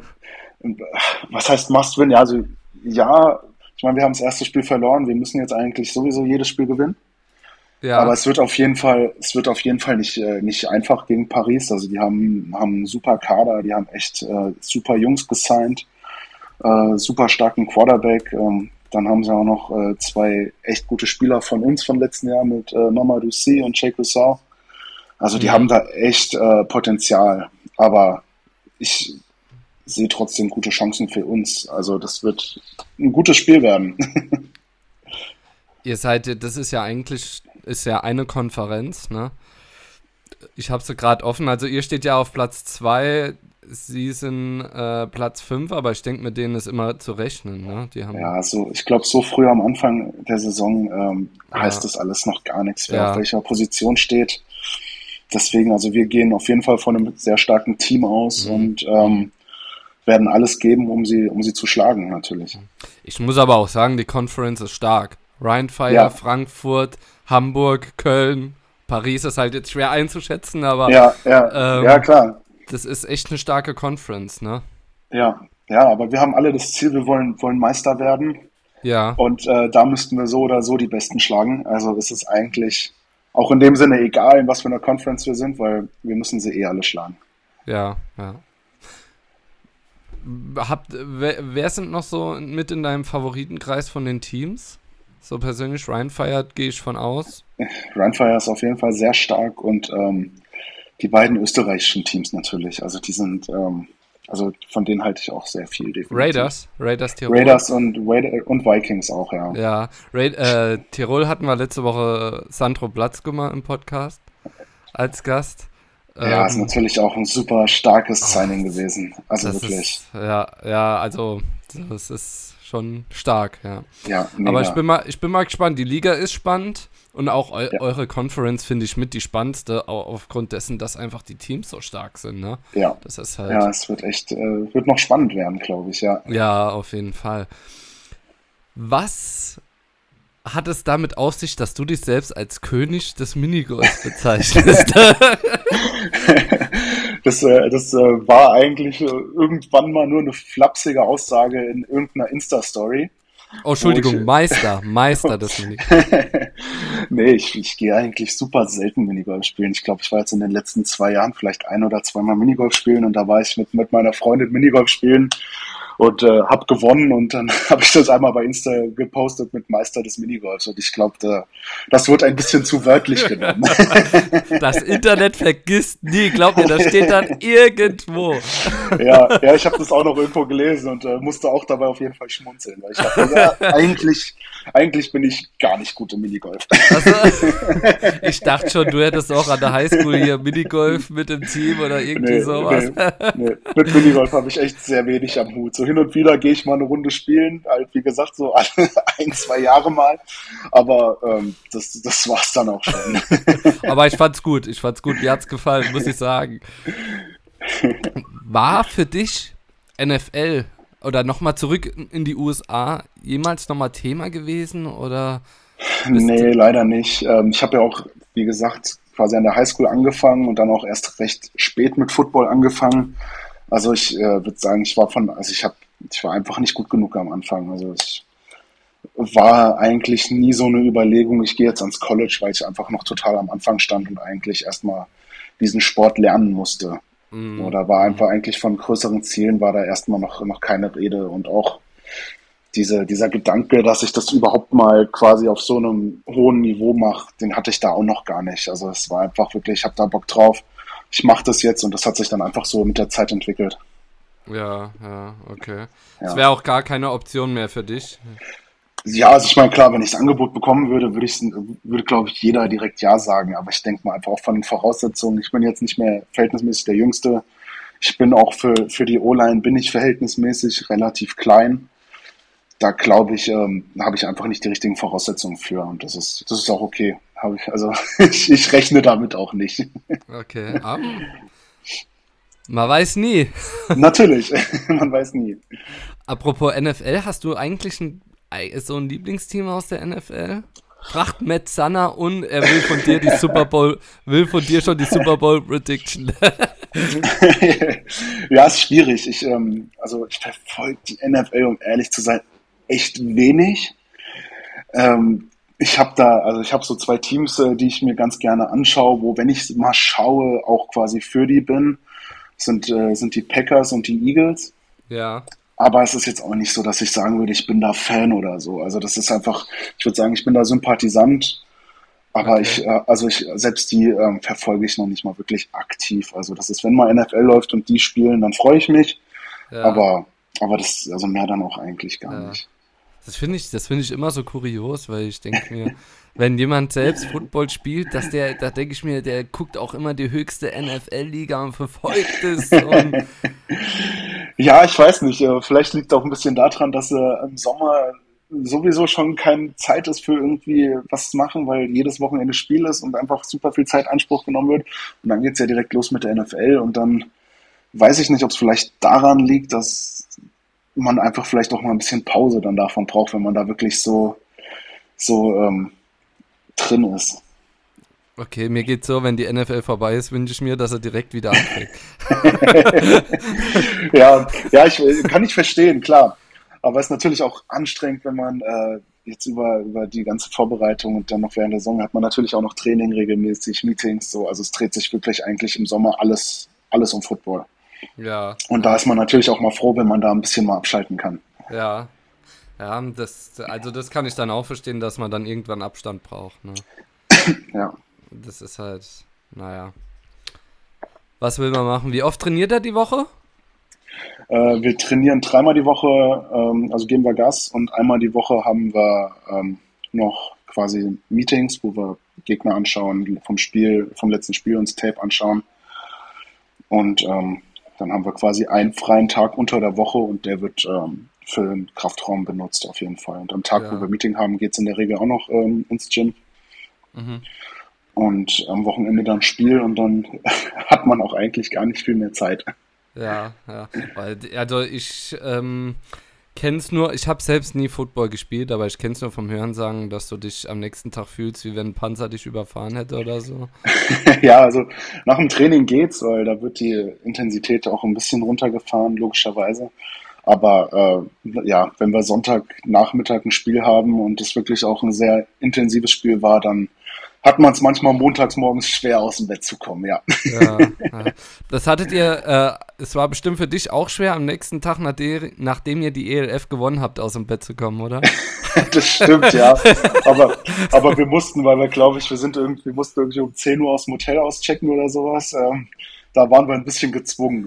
was heißt Must Win? Ja, also ja, ich meine, wir haben das erste Spiel verloren. Wir müssen jetzt eigentlich sowieso jedes Spiel gewinnen. Ja, Aber es wird auf jeden Fall, es wird auf jeden Fall nicht, äh, nicht einfach gegen Paris. Also die haben, haben einen super Kader, die haben echt äh, super Jungs gesigned, äh, super starken Quarterback. Ähm, dann haben sie auch noch äh, zwei echt gute Spieler von uns vom letzten Jahr mit äh, Mamadou Sy und Jake Rousseau. Also die Mhm. haben da echt äh, Potenzial. Aber ich sehe trotzdem gute Chancen für uns. Also das wird ein gutes Spiel werden. ihr seid, das ist ja eigentlich, ist ja eine Konferenz, ne? Ich habe sie gerade offen, also ihr steht ja auf Platz zwei, sie sind äh, Platz fünf, aber ich denke, mit denen ist immer zu rechnen, ne? Die haben, Ja, also ich glaube, so früh am Anfang der Saison ähm, heißt Ja. das alles noch gar nichts, wer Ja. auf welcher Position steht. Deswegen, also wir gehen auf jeden Fall von einem sehr starken Team aus Mhm. und ähm, werden alles geben, um sie, um sie zu schlagen, natürlich. Ich muss aber auch sagen, die Conference ist stark. Rheinfire, Ja. Frankfurt, Hamburg, Köln, Paris ist halt jetzt schwer einzuschätzen, aber Ja, ja, ähm, ja, klar. das ist echt eine starke Conference, ne? Ja, ja, aber wir haben alle das Ziel, wir wollen, wollen Meister werden Ja, und äh, da müssten wir so oder so die Besten schlagen. Also es ist eigentlich auch in dem Sinne egal, in was für einer Conference wir sind, weil wir müssen sie eh alle schlagen. ja, ja. Habt, wer, wer sind noch so mit in deinem Favoritenkreis von den Teams? So persönlich, Rheinfire gehe ich von aus. Rheinfire ist auf jeden Fall sehr stark und ähm, die beiden österreichischen Teams natürlich. Also die sind, ähm, also von denen halte ich auch sehr viel. Definitiv. Raiders, Raiders Tirol. Raiders und, Raid- und Vikings auch, ja. Ja, Raid, äh, Tirol hatten wir letzte Woche Sandro Platzkummer im Podcast als Gast. Ja, ist Ähm, natürlich auch ein super starkes Signing gewesen. Also das wirklich. ist, ja, ja, also das ist schon stark, ja. Ja, mega. Aber ich bin mal, ich bin mal gespannt. Die Liga ist spannend und auch eu Ja. eure Conference finde ich mit die spannendste, au- aufgrund dessen, dass einfach die Teams so stark sind, ne? Ja, Das ist halt, ja, es wird echt, äh, wird noch spannend werden, glaube ich, ja. ja, auf jeden Fall. Was hat es damit auf sich, dass du dich selbst als König des Minigolfs bezeichnest? Das, äh, das äh, war eigentlich äh, irgendwann mal nur eine flapsige Aussage in irgendeiner Insta-Story. Oh, Entschuldigung, ich- Meister, Meister des Minigolfs. Nee, ich, ich gehe eigentlich super selten Minigolf spielen. Ich glaube, ich war jetzt in den letzten zwei Jahren vielleicht ein oder zweimal Minigolf spielen und da war ich mit, mit meiner Freundin Minigolf spielen und äh, habe gewonnen und dann habe ich das einmal bei Insta gepostet mit Meister des Minigolfs und ich glaube, da, das wird ein bisschen zu wörtlich genommen. Das Internet vergisst nie, glaub mir, das steht dann irgendwo. Ja, ja, ich habe das auch noch irgendwo gelesen und äh, musste auch dabei auf jeden Fall schmunzeln, weil ich dachte, ja, eigentlich, eigentlich bin ich gar nicht gut im Minigolf. Also, ich dachte schon, du hättest auch an der Highschool hier Minigolf mit dem Team oder irgendwie Nee, sowas. nee, nee. Mit Minigolf habe ich echt sehr wenig am Hut. So hin und wieder gehe ich mal eine Runde spielen, halt wie gesagt, so alle ein, zwei Jahre mal. Aber ähm, das, das war's dann auch schon. Aber ich fand's gut, ich fand's gut, mir hat's gefallen, muss ich sagen. War für dich N F L oder nochmal zurück in die U S A jemals nochmal Thema gewesen? Oder Nee, leider nicht. Ähm, ich habe ja auch, wie gesagt, quasi an der Highschool angefangen und dann auch erst recht spät mit Football angefangen. Also ich äh, würde sagen, ich war von, also ich habe, ich war einfach nicht gut genug am Anfang. Also ich war eigentlich nie so eine Überlegung, ich gehe jetzt ans College, weil ich einfach noch total am Anfang stand und eigentlich erstmal diesen Sport lernen musste. mm, Oder war einfach eigentlich von größeren Zielen war da erstmal noch, noch keine Rede und auch diese, dieser Gedanke, dass ich das überhaupt mal quasi auf so einem hohen Niveau mache, den hatte ich da auch noch gar nicht. Also es war einfach wirklich, ich habe da Bock drauf, ich mache das jetzt und das hat sich dann einfach so mit der Zeit entwickelt. ja, ja, okay. Es Ja. wäre auch gar keine Option mehr für dich. Ja, also ich meine, klar, wenn ich das Angebot bekommen würde, würde ich, würde, glaube ich, jeder direkt Ja sagen. Aber ich denke mal einfach auch von den Voraussetzungen. Ich bin jetzt nicht mehr verhältnismäßig der Jüngste. Ich bin auch für, für die O-Line bin ich verhältnismäßig relativ klein. Da glaube ich, ähm, habe ich einfach nicht die richtigen Voraussetzungen für. Und das ist, das ist auch okay. Habe ich, also ich, ich rechne damit auch nicht. Okay, aber man weiß nie. Natürlich, man weiß nie. Apropos N F L, hast du eigentlich ein, so ein Lieblingsteam aus der N F L? Fragt Matt Sanner und er will von dir die Super Bowl, will von dir schon die Super Bowl Prediction. Ja, ist schwierig. Ich, ähm, also ich verfolge die N F L, um ehrlich zu sein, echt wenig. Ähm, ich habe da, also ich habe so zwei Teams, äh, die ich mir ganz gerne anschaue, wo, wenn ich mal schaue, auch quasi für die bin, sind, äh, sind die Packers und die Eagles. Ja, Aber es ist jetzt auch nicht so, dass ich sagen würde, ich bin da Fan oder so. Also das ist einfach, ich würde sagen, ich bin da Sympathisant. Aber okay. ich, äh, also ich, selbst die ähm, verfolge ich noch nicht mal wirklich aktiv. Also das ist, wenn mal N F L läuft und die spielen, dann freue ich mich. Ja, Aber, aber das, also mehr dann auch eigentlich gar ja. nicht. Das finde ich, das finde ich immer so kurios, weil ich denke mir, wenn jemand selbst Football spielt, dass der, da denke ich mir, der guckt auch immer die höchste N F L-Liga und verfolgt es und Ja, ich weiß nicht. äh, Vielleicht liegt auch ein bisschen daran, dass äh, im Sommer sowieso schon keine Zeit ist für irgendwie was zu machen, weil jedes Wochenende Spiel ist und einfach super viel Zeit in Anspruch genommen wird. Und dann geht's ja direkt los mit der N F L und dann weiß ich nicht, ob es vielleicht daran liegt, dass man einfach vielleicht auch mal ein bisschen Pause dann davon braucht, wenn man da wirklich so, so ähm, drin ist. okay, mir geht's so, wenn die N F L vorbei ist, wünsche ich mir, dass er direkt wieder anfängt. Ja, ja, ich kann ich verstehen, klar. Aber es ist natürlich auch anstrengend, wenn man äh, jetzt über, über die ganze Vorbereitung und dann noch während der Saison hat man natürlich auch noch Training regelmäßig, Meetings, so. Also es dreht sich wirklich eigentlich im Sommer alles, alles um Football. Ja, Und da ist man natürlich auch mal froh, wenn man da ein bisschen mal abschalten kann. ja, ja, das, also das kann ich dann auch verstehen, dass man dann irgendwann Abstand braucht, ne? Ja. Das ist halt, naja. Was will man machen? Wie oft trainiert er die Woche? Äh, wir trainieren dreimal die Woche, ähm, also geben wir Gas und einmal die Woche haben wir ähm, noch quasi Meetings, wo wir Gegner anschauen, vom Spiel, vom letzten Spiel uns Tape anschauen. Und ähm, dann haben wir quasi einen freien Tag unter der Woche und der wird ähm, für den Kraftraum benutzt auf jeden Fall. Und am Tag, Ja. wo wir Meeting haben, geht's in der Regel auch noch ähm, ins Gym. Mhm. Und am Wochenende dann Spiel und dann hat man auch eigentlich gar nicht viel mehr Zeit. Ja, ja. Weil, also ich ähm, kenn's nur, ich habe selbst nie Football gespielt, aber ich kenn's nur vom Hörensagen, dass du dich am nächsten Tag fühlst, wie wenn ein Panzer dich überfahren hätte oder so. Ja, also nach dem Training geht's, weil da wird die Intensität auch ein bisschen runtergefahren, logischerweise. Aber äh, ja, wenn wir Sonntagnachmittag ein Spiel haben und es wirklich auch ein sehr intensives Spiel war, dann hat man es manchmal montags morgens schwer aus dem Bett zu kommen, ja. Ja, ja. Das hattet ihr, äh, es war bestimmt für dich auch schwer, am nächsten Tag, nachdem, nachdem ihr die E L F gewonnen habt, aus dem Bett zu kommen, oder? Das stimmt, ja. Aber, aber wir mussten, weil wir, glaube ich, wir sind irgendwie, wir mussten irgendwie um zehn Uhr aus dem Hotel auschecken oder sowas. Ähm, da waren wir ein bisschen gezwungen.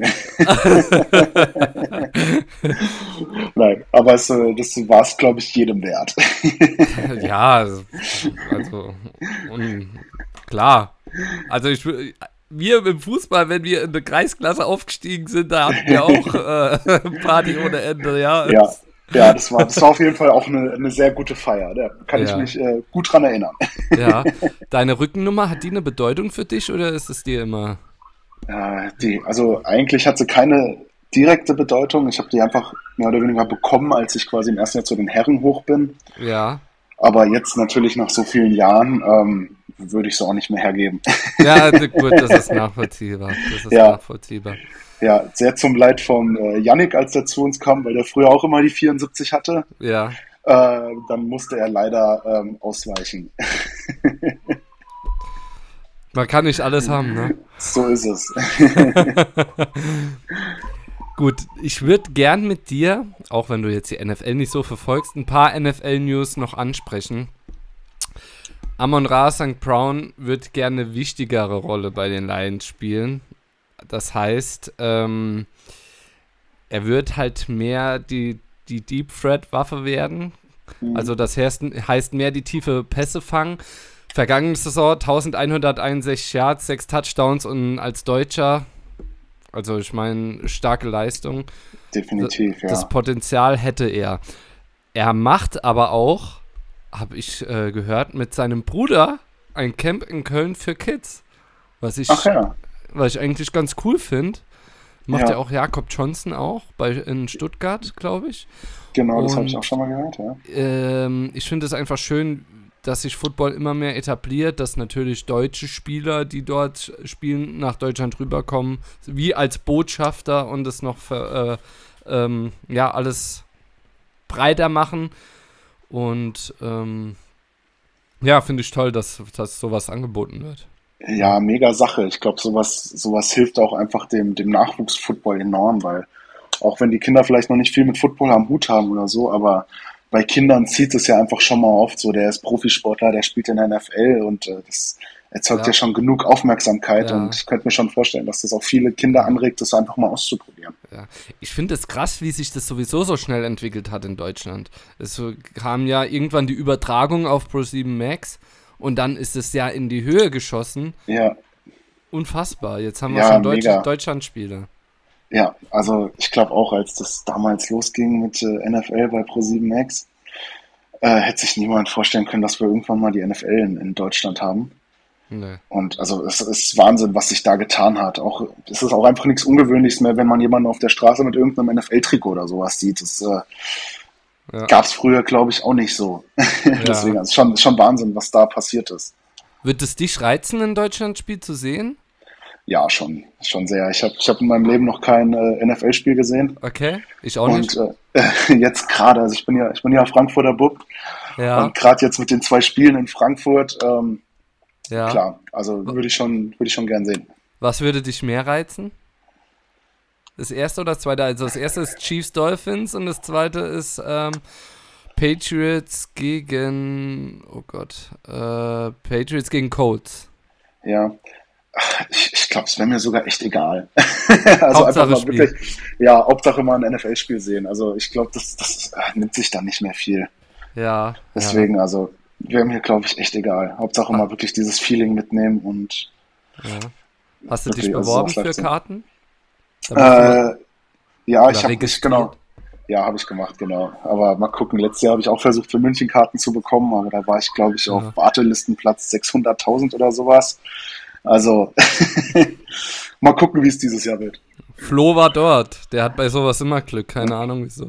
Nein, aber es, das war es, glaube ich, jedem wert. Ja, also, also und, klar. Also ich, wir im Fußball, wenn wir in der Kreisklasse aufgestiegen sind, da hatten wir auch äh, Party ohne Ende, ja. Ja, ja das, war, das war auf jeden Fall auch eine, eine sehr gute Feier. Da kann Ja. ich mich äh, gut dran erinnern. Ja. Deine Rückennummer, hat die eine Bedeutung für dich oder ist es dir immer... Äh, die, also eigentlich hat sie keine direkte Bedeutung. Ich habe die einfach mehr oder weniger bekommen, als ich quasi im ersten Jahr zu den Herren hoch bin. Ja. Aber jetzt natürlich nach so vielen Jahren ähm, würde ich sie auch nicht mehr hergeben. Ja, gut, das ist nachvollziehbar. Das ist Ja. nachvollziehbar. Ja, sehr zum Leid von äh, Yannick, als der zu uns kam, weil der früher auch immer die vierundsiebzig hatte. Ja. Äh, dann musste er leider ähm, ausweichen. Man kann nicht alles haben, ne? So ist es. Gut, ich würde gern mit dir, auch wenn du jetzt die N F L nicht so verfolgst, ein paar N F L-News noch ansprechen. Amon-Ra Sankt Brown wird gerne eine wichtigere Rolle bei den Lions spielen. Das heißt, ähm, er wird halt mehr die, die Deep Threat-Waffe werden. Mhm. Also das heißt, heißt mehr die tiefe Pässe fangen. Vergangene Saison eintausendeinhunderteinundsechzig Yards, sechs Touchdowns und als Deutscher, also ich meine, starke Leistung. Definitiv, ja. Das Potenzial hätte er. Er macht aber auch, habe ich äh, gehört, mit seinem Bruder ein Camp in Köln für Kids. Was ich, Ach ja, was ich eigentlich ganz cool finde. Macht Ja. ja auch Jakob Johnson auch, bei, in Stuttgart, glaube ich. genau, das habe ich Und- auch schon mal gehört, ja. Ähm, ich finde es einfach schön, dass sich Football immer mehr etabliert, dass natürlich deutsche Spieler, die dort spielen, nach Deutschland rüberkommen, wie als Botschafter und es noch für, äh, ähm, ja, alles breiter machen. Und ähm, ja, finde ich toll, dass, dass sowas angeboten wird. Ja, mega Sache. Ich glaube, sowas, sowas hilft auch einfach dem, dem Nachwuchsfootball enorm, weil auch wenn die Kinder vielleicht noch nicht viel mit Football am Hut haben oder so, aber bei Kindern zieht es ja einfach schon mal oft so, der ist Profisportler, der spielt in der N F L und äh, das erzeugt ja. Ja. schon genug Aufmerksamkeit Ja. und ich könnte mir schon vorstellen, dass das auch viele Kinder anregt, das einfach mal auszuprobieren. Ja. Ich finde es krass, wie sich das sowieso so schnell entwickelt hat in Deutschland. Es so kam ja irgendwann die Übertragung auf Pro sieben Max und dann ist es ja in die Höhe geschossen. Ja, Unfassbar. Jetzt haben wir Ja, schon Deutsch mega. Deutschland-Spiele. ja, also ich glaube auch, als das damals losging mit äh, N F L bei Pro sieben Max, äh, hätte sich niemand vorstellen können, dass wir irgendwann mal die N F L in, in Deutschland haben. Nee. Und also es ist Wahnsinn, was sich da getan hat. Auch es ist auch einfach nichts Ungewöhnliches mehr, wenn man jemanden auf der Straße mit irgendeinem N F L-Trikot oder sowas sieht. Das äh, Ja. gab es früher, glaube ich, auch nicht so. Deswegen ist schon, schon Wahnsinn, was da passiert ist. Wird es dich reizen, ein Deutschland-Spiel zu sehen? Ja, schon, schon sehr. Ich habe ich hab in meinem Leben noch kein äh, N F L-Spiel gesehen. Okay, ich auch nicht. Und äh, jetzt gerade, also ich bin ja, ich bin ja Frankfurter Bub Ja, und gerade jetzt mit den zwei Spielen in Frankfurt, ähm, ja. klar, also würde ich schon, würde ich schon gern sehen. Was würde dich mehr reizen? Das erste oder das zweite? Also das erste ist Chiefs Dolphins und das zweite ist ähm, Patriots gegen, oh Gott, äh, Patriots gegen Colts. Ja, Ach, ich, ich glaube, es wäre mir sogar echt egal. Also Hauptsache einfach mal Spiel. wirklich, ja, Hauptsache mal ein N F L-Spiel sehen. Also ich glaube, das, das äh, nimmt sich dann nicht mehr viel. Ja, Deswegen, also wäre mir, glaube ich, echt egal. Hauptsache mal wirklich dieses Feeling mitnehmen und ja, ja. Hast du dich Wirklich, also beworben das für läuft so. Karten? Damit du- äh, ja, Oder ich habe registriert? genau. Ja, habe ich gemacht, genau. Aber mal gucken, letztes Jahr habe ich auch versucht, für München Karten zu bekommen, aber da war ich, glaube ich, Ja. auf Wartelistenplatz sechshunderttausend oder sowas. Also mal gucken, wie es dieses Jahr wird. Flo war dort. Der hat bei sowas immer Glück. Keine Ahnung wieso.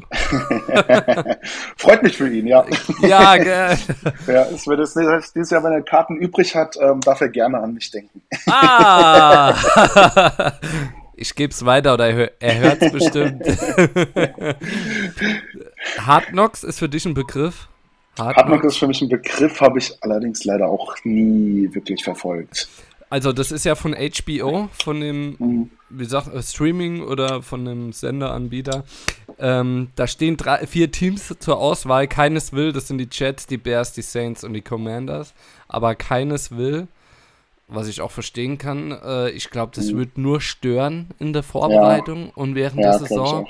Freut mich für ihn, ja. Ja, gell. Ja, es wird es dieses Jahr, wenn er Karten übrig hat, ähm, darf er gerne an mich denken. Ah! Ich gebe es weiter oder er, hör, er hört es bestimmt. Hard Knocks ist für dich ein Begriff? Hard, Hard Knocks ist für mich ein Begriff, habe ich allerdings leider auch nie wirklich verfolgt. Also das ist ja von H B O, von dem, mhm. wie sagt äh, Streaming oder von dem Senderanbieter. Ähm, da stehen drei, vier Teams zur Auswahl. Keines will, das sind die Jets, die Bears, die Saints und die Commanders. Aber keines will, was ich auch verstehen kann. Äh, ich glaube, das mhm. wird nur stören in der Vorbereitung ja. und während ja, der Saison.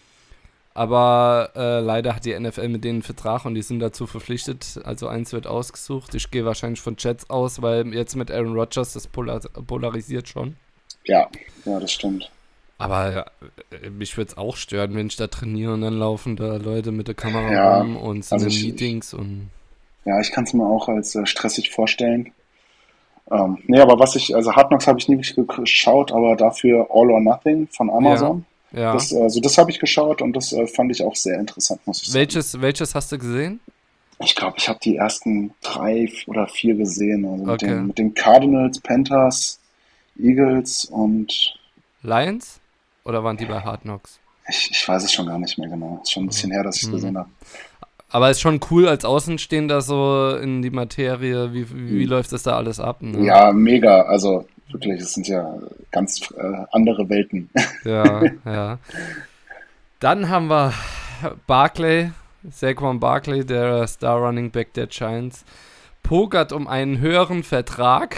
Aber äh, leider hat die N F L mit denen einen Vertrag und die sind dazu verpflichtet. Also eins wird ausgesucht. Ich gehe wahrscheinlich von Jets aus, weil jetzt mit Aaron Rodgers das polar- polarisiert schon. Ja, ja, das stimmt. Aber ja, mich würde es auch stören, wenn ich da trainiere und dann laufen da Leute mit der Kamera ja, rum und sind also in ich, Meetings. Und ja, ich kann es mir auch als äh, stressig vorstellen. Ähm, nee, aber was ich, also Hard Knocks habe ich nie wirklich geschaut, aber dafür All or Nothing von Amazon. Ja. Ja. Das, also das habe ich geschaut und das äh, fand ich auch sehr interessant, muss ich sagen. Welches, welches hast du gesehen? Ich glaube, ich habe die ersten drei oder vier gesehen. Also mit, Okay. den, mit den Cardinals, Panthers, Eagles und Lions? Oder waren die bei Hard Knocks? ich, ich weiß es schon gar nicht mehr genau. Ist schon ein bisschen her, dass ich es Mhm. gesehen habe. Aber ist schon cool als Außenstehender so in die Materie. Wie, wie, wie Mhm. läuft das da alles ab? Ne? Ja, mega. Also wirklich, es sind ja ganz äh, andere Welten. Ja, ja. Dann haben wir Barkley, Saquon Barkley, der Star Running Back der Giants, pokert um einen höheren Vertrag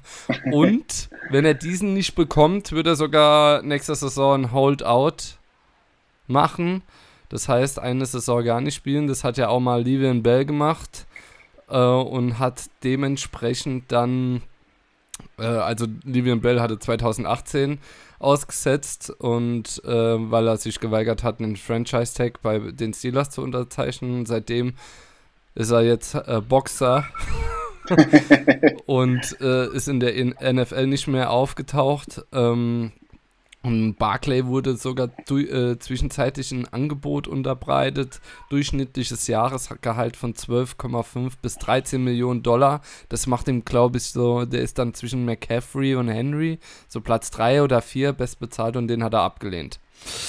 und wenn er diesen nicht bekommt, wird er sogar nächste Saison ein Holdout machen. Das heißt, eine Saison gar nicht spielen. Das hat ja auch mal Le'Veon Bell gemacht äh, und hat dementsprechend dann Äh, also Le'Veon Bell hatte zwanzig achtzehn ausgesetzt und äh, weil er sich geweigert hat, einen Franchise-Tag bei den Steelers zu unterzeichnen. Seitdem ist er jetzt äh, Boxer und äh, ist in der N F L nicht mehr aufgetaucht. Ähm, und Barkley wurde sogar du, äh, zwischenzeitlich ein Angebot unterbreitet, durchschnittliches Jahresgehalt von zwölf Komma fünf bis dreizehn Millionen Dollar. Das macht ihm, glaube ich, so, der ist dann zwischen McCaffrey und Henry, so Platz drei oder vier bestbezahlt und den hat er abgelehnt.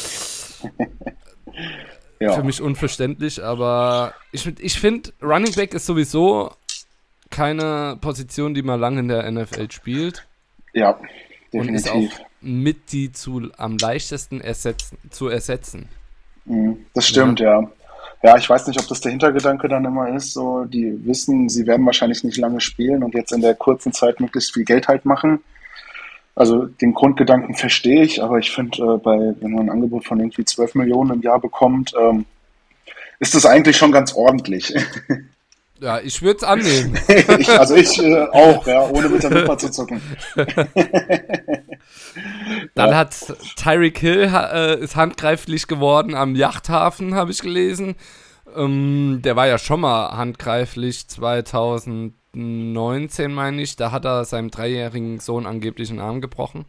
Ja. Für mich unverständlich, aber ich, ich finde, Running Back ist sowieso keine Position, die man lange in der N F L spielt. Ja, definitiv. Und ist auch mit die zu, am leichtesten ersetzen, zu ersetzen. Das stimmt, ja. ja. Ja, ich weiß nicht, ob das der Hintergedanke dann immer ist, so, die wissen, sie werden wahrscheinlich nicht lange spielen und jetzt in der kurzen Zeit möglichst viel Geld halt machen. Also den Grundgedanken verstehe ich, aber ich finde, äh, bei, wenn man ein Angebot von irgendwie zwölf Millionen im Jahr bekommt, ähm, ist das eigentlich schon ganz ordentlich. Ja, ich würde es annehmen. ich, also ich äh, auch, ja, ohne mit der Wimper zu zucken. Dann ja. hat Tyreek Hill äh, ist handgreiflich geworden am Yachthafen, habe ich gelesen. Ähm, der war ja schon mal handgreiflich zwanzig neunzehn, meine ich. Da hat er seinem dreijährigen Sohn angeblich einen Arm gebrochen.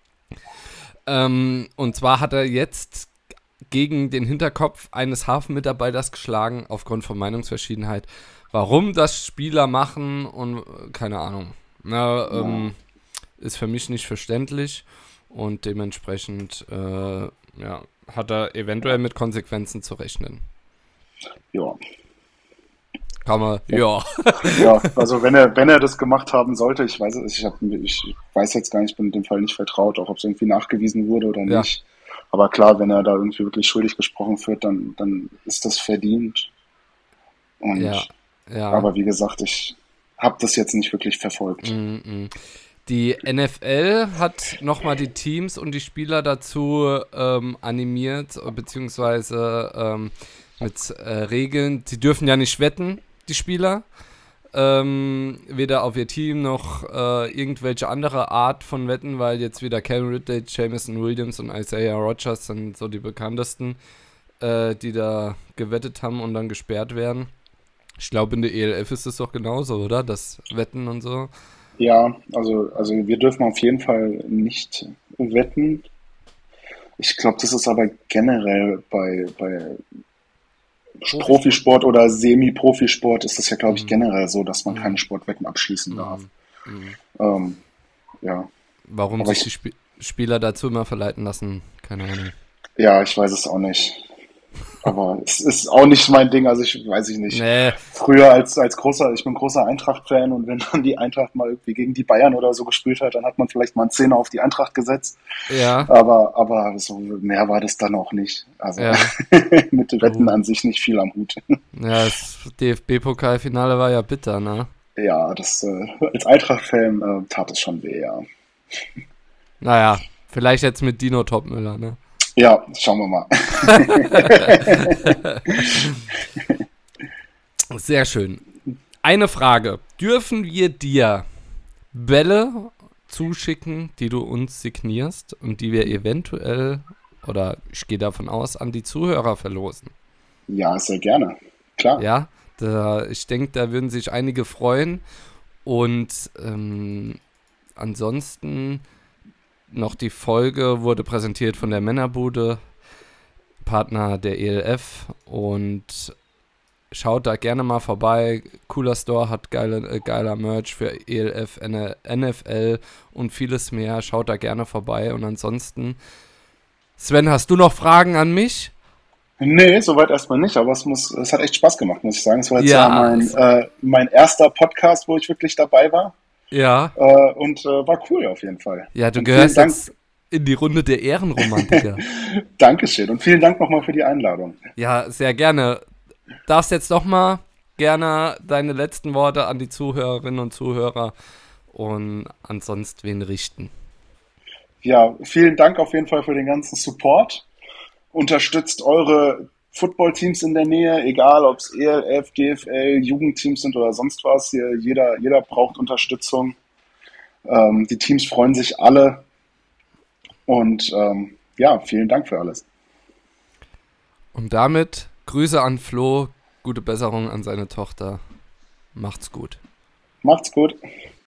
Ähm, und zwar hat er jetzt gegen den Hinterkopf eines Hafenmitarbeiters geschlagen, aufgrund von Meinungsverschiedenheit. Warum das Spieler machen und keine Ahnung. Na, ähm, ist für mich nicht verständlich und dementsprechend äh, ja, hat er eventuell mit Konsequenzen zu rechnen. Ja. Kann man, ja. Ja, also wenn er, wenn er das gemacht haben sollte, ich weiß es, ich, hab, ich weiß jetzt gar nicht, ich bin in dem Fall nicht vertraut, auch ob es irgendwie nachgewiesen wurde oder Ja. nicht. Aber klar, wenn er da irgendwie wirklich schuldig gesprochen wird, dann, dann ist das verdient. Und, Ja, ja. aber wie gesagt, ich habe das jetzt nicht wirklich verfolgt. Mm-mm. Die N F L hat nochmal die Teams und die Spieler dazu ähm, animiert, beziehungsweise ähm, mit äh, Regeln. Sie dürfen ja nicht wetten, die Spieler. Ähm, weder auf ihr Team noch äh, irgendwelche andere Art von Wetten, weil jetzt wieder Calvin Ridley, Jameson Williams und Isaiah Rodgers sind so die bekanntesten, äh, die da gewettet haben und dann gesperrt werden. Ich glaube, in der E L F ist es doch genauso, oder? Das Wetten und so. Ja, also, also wir dürfen auf jeden Fall nicht wetten. Ich glaube, das ist aber generell bei, bei Profisport oder Semi-Profisport ist das ja, glaube ich, Mhm. generell so, dass man Mhm. keine Sportwetten abschließen darf. Mhm. Mhm. Ähm, ja, Warum Aber sich ich- die Spiel Spieler dazu immer verleiten lassen. Keine Ahnung. Ja, ich weiß es auch nicht. Aber es ist auch nicht mein Ding, also ich weiß ich nicht. Nee, Früher als, als großer, ich bin großer Eintracht-Fan und wenn dann die Eintracht mal irgendwie gegen die Bayern oder so gespielt hat, dann hat man vielleicht mal einen Zehner auf die Eintracht gesetzt. ja, Aber, aber so mehr war das dann auch nicht. Also ja. mit Wetten an sich nicht viel am Hut. Ja, das D F B-Pokalfinale war ja bitter, ne? Ja, das äh, als Eintracht-Fan äh, tat es schon weh, ja. Naja, vielleicht jetzt mit Dino Topmüller, ne? Ja, schauen wir mal. Sehr schön. Eine Frage. Dürfen wir dir Bälle zuschicken, die du uns signierst und die wir eventuell, oder ich gehe davon aus, an die Zuhörer verlosen? Ja, sehr gerne. Klar. Ja, da, ich denke, da würden sich einige freuen. Und ähm, ansonsten noch die Folge wurde präsentiert von der Männerbude, Partner der E L F. Und schaut da gerne mal vorbei. Cooler Store, hat geile, äh, geiler Merch für E L F, N F L und vieles mehr. Schaut da gerne vorbei. Und ansonsten, Sven, hast du noch Fragen an mich? Nee, soweit erstmal nicht, aber es muss, es hat echt Spaß gemacht, muss ich sagen. Es war jetzt Ja, ja mein, es- äh, mein erster Podcast, wo ich wirklich dabei war. Ja, Äh, und äh, war cool auf jeden Fall. ja, du Und gehörst vielen Dank, jetzt in die Runde der Ehrenromantiker. Dankeschön und vielen Dank nochmal für die Einladung. Ja, sehr gerne. Darfst jetzt doch mal gerne deine letzten Worte an die Zuhörerinnen und Zuhörer und ansonsten wen richten. Ja, vielen Dank auf jeden Fall für den ganzen Support. Unterstützt eure Footballteams in der Nähe, egal ob es E L F, D F L, Jugendteams sind oder sonst was. Hier, jeder, jeder braucht Unterstützung. Ähm, die Teams freuen sich alle. Und ähm, ja, vielen Dank für alles. Und damit Grüße an Flo, gute Besserung an seine Tochter. Macht's gut. Macht's gut.